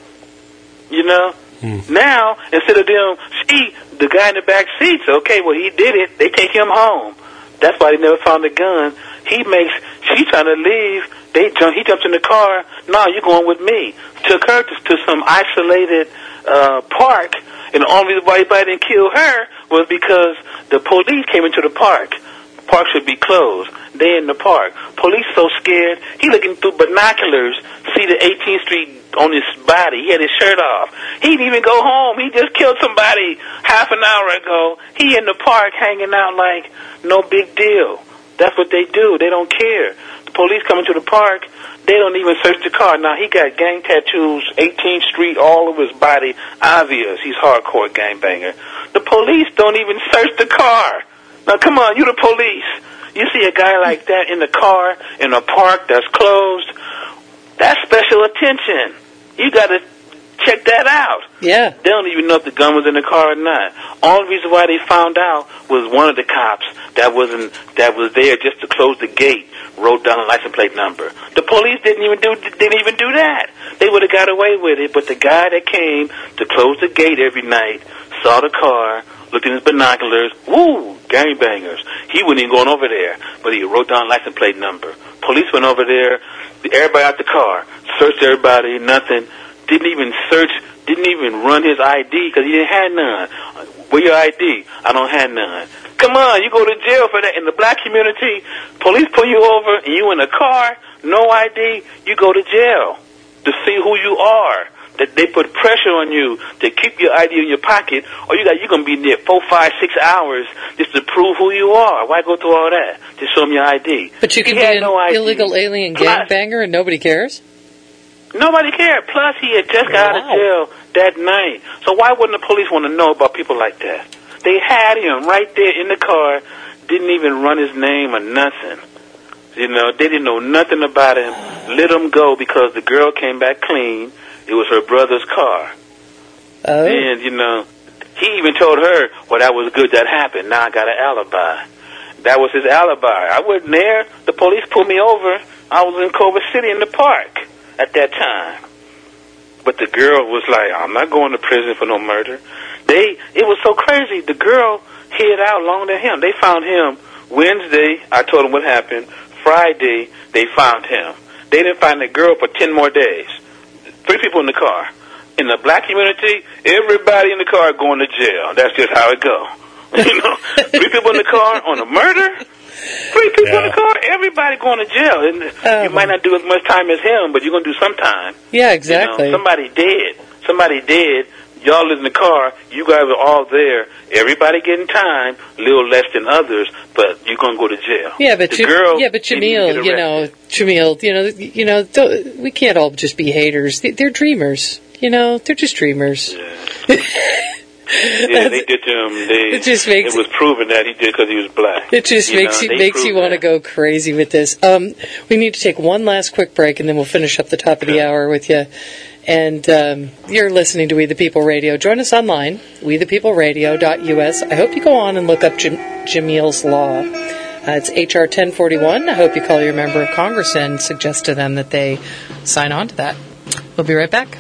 You know? Now, instead of them, see, the guy in the back seats, okay, well, he did it. They take him home. That's why they never found the gun. She's trying to leave. He jumps in the car. No, you're going with me. Took her to some isolated park, and the only reason why anybody didn't kill her was because the police came into the park. The park should be closed. They in the park. Police so scared. He looking through binoculars, see the 18th Street on his body. He had his shirt off. He didn't even go home. He just killed somebody half an hour ago. He in the park hanging out like no big deal. That's what they do. They don't care. The police come into the park. They don't even search the car. Now, he got gang tattoos, 18th Street, all over his body. Obvious. He's hardcore gangbanger. The police don't even search the car. Now, come on. You the police. You see a guy like that in the car, in a park that's closed, that's special attention. You got to check that out. Yeah. They don't even know if the gun was in the car or not. All the reason why they found out was one of the cops that was there just to close the gate wrote down a license plate number. The police didn't even do that. They would have got away with it, but the guy that came to close the gate every night saw the car, looked in his binoculars, woo, gangbangers. He wasn't even going over there, but he wrote down a license plate number. Police went over there, everybody out the car, searched everybody, nothing. Didn't even run his ID because he didn't have none. Where your ID? I don't have none. Come on, you go to jail for that. In the black community, police pull you over and you in a car, no ID, you go to jail to see who you are. That they put pressure on you to keep your ID in your pocket, or you're going to be there 4, 5, 6 hours just to prove who you are. Why go through all that? To show them your ID. But you can be an illegal alien gangbanger and nobody cares? Nobody cared. Plus, he had just got out of jail that night. So why wouldn't the police want to know about people like that? They had him right there in the car, didn't even run his name or nothing. You know, they didn't know nothing about him. Let him go because the girl came back clean. It was her brother's car. Oh. And, you know, he even told her, well, that was good that happened. Now I got an alibi. That was his alibi. I wasn't there. The police pulled me over. I was in Culver City in the park at that time. But the girl was like, I'm not going to prison for no murder. It was so crazy. The girl hid out longer than him. They found him Wednesday. I told them what happened. Friday, they found him. They didn't find the girl for 10 more days. 3 people in the car. In the black community, everybody in the car going to jail. That's just how it goes. You know, 3 people in the car on a murder. 3 people in the car, everybody going to jail. And you might not do as much time as him, but you're going to do some time. Yeah, exactly. You know, somebody dead. Y'all in the car. You guys are all there. Everybody getting time, a little less than others, but you're going to go to jail. Yeah, but Jamil, we can't all just be haters. They're dreamers. You know, they're just dreamers. Yeah. Yeah, they did to him. It was proven that he did because he was black. It just makes you want to go crazy with this. We need to take one last quick break, and then we'll finish up the top of the hour with you. And you're listening to We the People Radio. Join us online, wethepeopleradio.us. I hope you go on and look up Jamil's Law. It's H.R. 1041. I hope you call your member of Congress and suggest to them that they sign on to that. We'll be right back.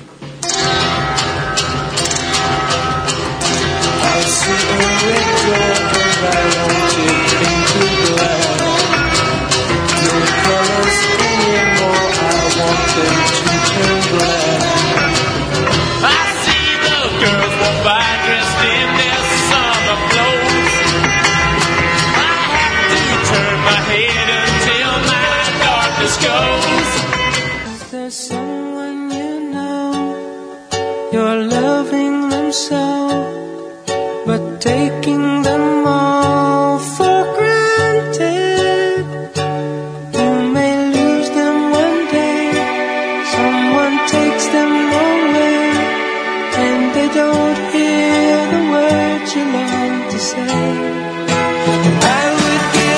Is there someone you know, you're loving them so, but taking them all for granted? You may lose them one day, someone takes them away, and they don't hear the words you long to say. I would give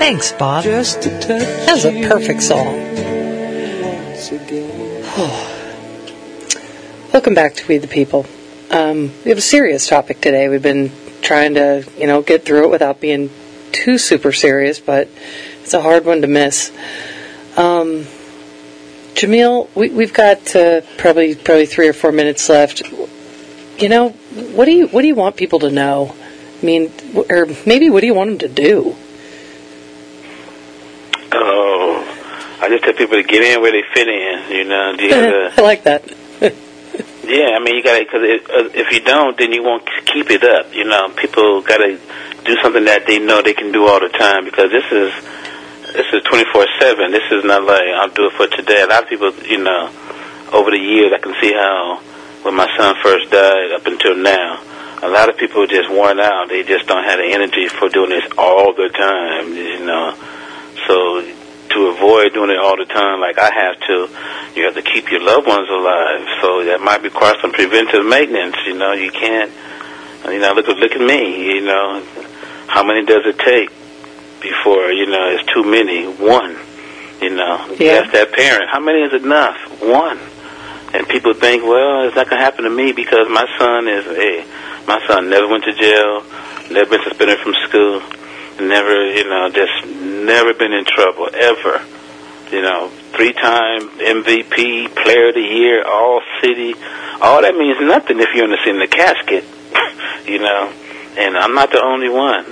Thanks, Bob. Just to touch That was a perfect song. once again. Welcome back to We the People. We have a serious topic today. We've been trying to, get through it without being too super serious, but it's a hard one to miss. Jamil, we've got probably 3 or 4 minutes left. What do you want people to know? I mean, or maybe what do you want them to do? Oh, I just tell people to get in where they fit in. Do you have I like that. Yeah, I mean, you gotta, because if you don't, then you won't keep it up. People gotta do something that they know they can do all the time, because this is 24/7. This is not like I'll do it for today. A lot of people, over the years, I can see how when my son first died up until now, a lot of people are just worn out. They just don't have the energy for doing this all the time. So to avoid doing it all the time like I have to, you have to keep your loved ones alive. So that might require some preventive maintenance. You can't, look at me, how many does it take before, it's too many? One, You ask that parent, how many is enough? One. And people think, well, it's not going to happen to me because my son never went to jail, never been suspended from school, never, just never been in trouble, ever. 3-time MVP, player of the year, all city. All that means nothing if you're in the casket, And I'm not the only one,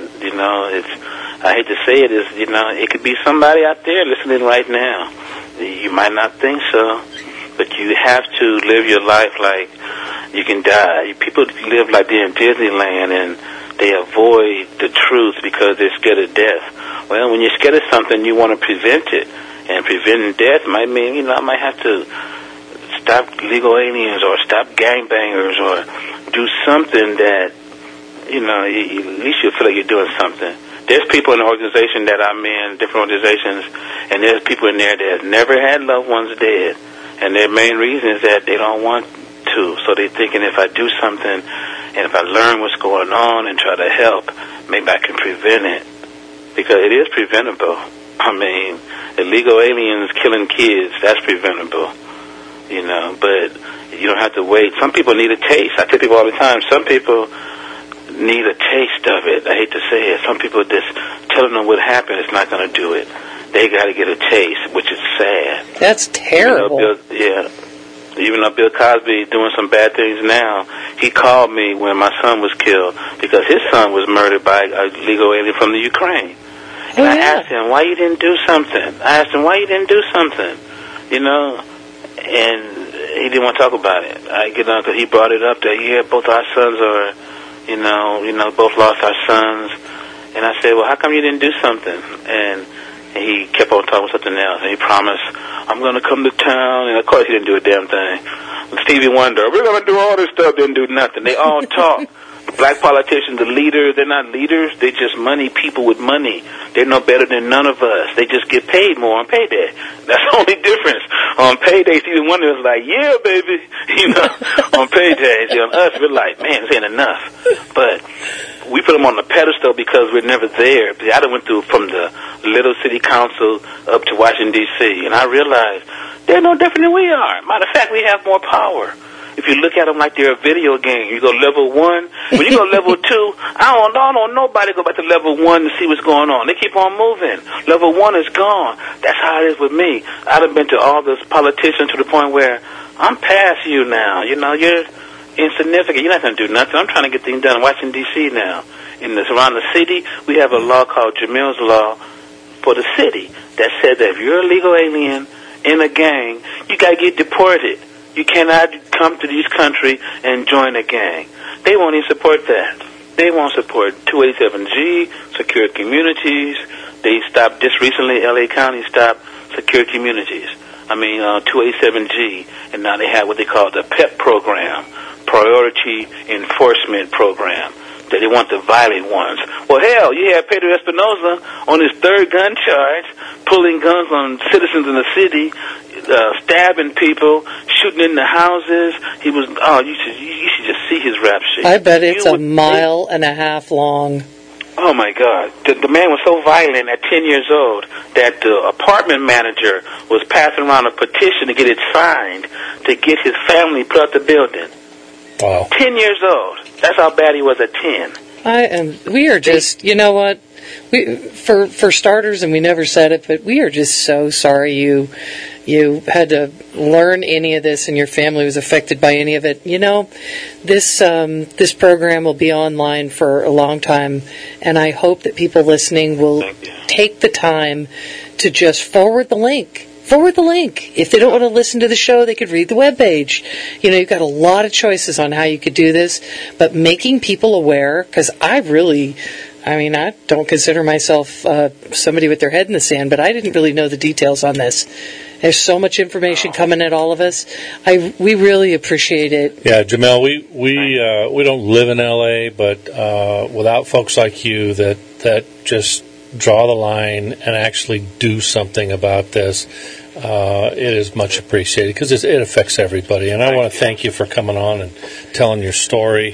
I hate to say it, it could be somebody out there listening right now. You might not think so, but you have to live your life like you can die. People live like they're in Disneyland and they avoid the truth because they're scared of death. Well, when you're scared of something, you want to prevent it. And preventing death might mean, I might have to stop illegal aliens or stop gangbangers or do something that, at least you feel like you're doing something. There's people in the organization that I'm in, different organizations, and there's people in there that have never had loved ones dead. And their main reason is that they don't want to. So they're thinking if I do something and if I learn what's going on and try to help, maybe I can prevent it. Because it is preventable. I mean, illegal aliens killing kids, that's preventable. But you don't have to wait. Some people need a taste. I tell people all the time, some people need a taste of it. I hate to say it. Some people just telling them what happened is not going to do it. They got to get a taste, which is sad. That's terrible. Even though Bill Cosby is doing some bad things now, he called me when my son was killed because his son was murdered by a legal alien from the Ukraine. And I asked him, why you didn't do something? And he didn't want to talk about it. I get on because he brought it up that, both our sons are, both lost our sons. And I said, well, how come you didn't do something? And he kept on talking about something else. And he promised, I'm going to come to town. And, of course, he didn't do a damn thing. Stevie Wonder, we're going to do all this stuff, didn't do nothing. They all talk. Black politicians, the leaders, they're not leaders. They're just money people with money. They're no better than none of us. They just get paid more on payday. That's the only difference. On payday, Stevie Wonder was like, yeah, baby. On paydays. On us, we're like, man, this ain't enough. But we put them on the pedestal because we're never there. I done went through from the little city council up to Washington, D.C., and I realized they're no different than we are. Matter of fact, we have more power. If you look at them like they're a video game, you go level 1. When you go level 2, I don't know nobody go back to level 1 to see what's going on. They keep on moving. Level 1 is gone. That's how it is with me. I've been to all those politicians to the point where I'm past you now. You're insignificant. You're not going to do nothing. I'm trying to get things done in Washington, D.C. now. Around the city, we have a law called Jamil's Law for the city that says that if you're a legal alien in a gang, you got to get deported. You cannot come to this country and join a gang. They won't even support that. They won't support 287G, secure communities. They stopped, just recently, L.A. County stopped secure communities. 287G, and now they have what they call the PEP program, Priority Enforcement Program. That they want the violent ones. Well, hell, you had Pedro Espinosa on his third gun charge, pulling guns on citizens in the city, stabbing people, shooting in the houses. He was, you should just see his rap sheet. I bet it's a mile and a half long. Oh my God! The man was so violent at 10 years old that the apartment manager was passing around a petition to get it signed to get his family put out the building. Wow. 10 years old. That's how bad he was at 10. We are just, you know what? For starters, and we never said it, but we are just so sorry you had to learn any of this and your family was affected by any of it. You know, this program will be online for a long time, and I hope that people listening will take the time to just forward the link. Forward the link. If they don't want to listen to the show, they could read the webpage. You know, you've got a lot of choices on how you could do this, but making people aware, because I don't consider myself somebody with their head in the sand, but I didn't really know the details on this. There's so much information coming at all of us. We really appreciate it. Yeah, Jamel, we don't live in LA, but without folks like you that just draw the line and actually do something about this, it is much appreciated because it affects everybody. And I want to thank you for coming on and telling your story.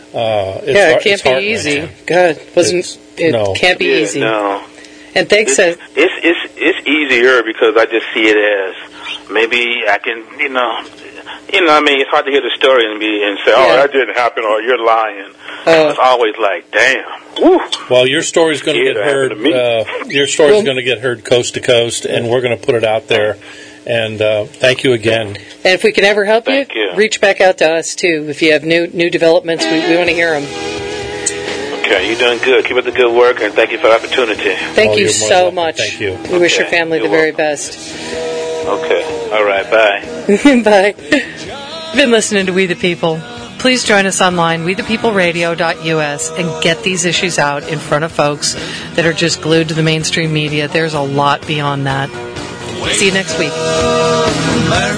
It can't be easy. God, can't be easy. No. And thanks. It's easier because I just see it as maybe I can, I mean, it's hard to hear the story and say, that didn't happen, or you're lying. It's always like, damn. Woo. Well, your story's going to get heard. Your story's going to get heard coast to coast, and we're going to put it out there. And thank you again. And if we can ever help you, reach back out to us too. If you have new developments, we want to hear them. Okay, you're doing good. Keep up the good work, and thank you for the opportunity. Thank you so much. Thank you. We wish your family the very best. Okay. All right. Bye. Bye. You've been listening to We the People. Please join us online, wethepeopleradio.us, and get these issues out in front of folks that are just glued to the mainstream media. There's a lot beyond that. See you next week.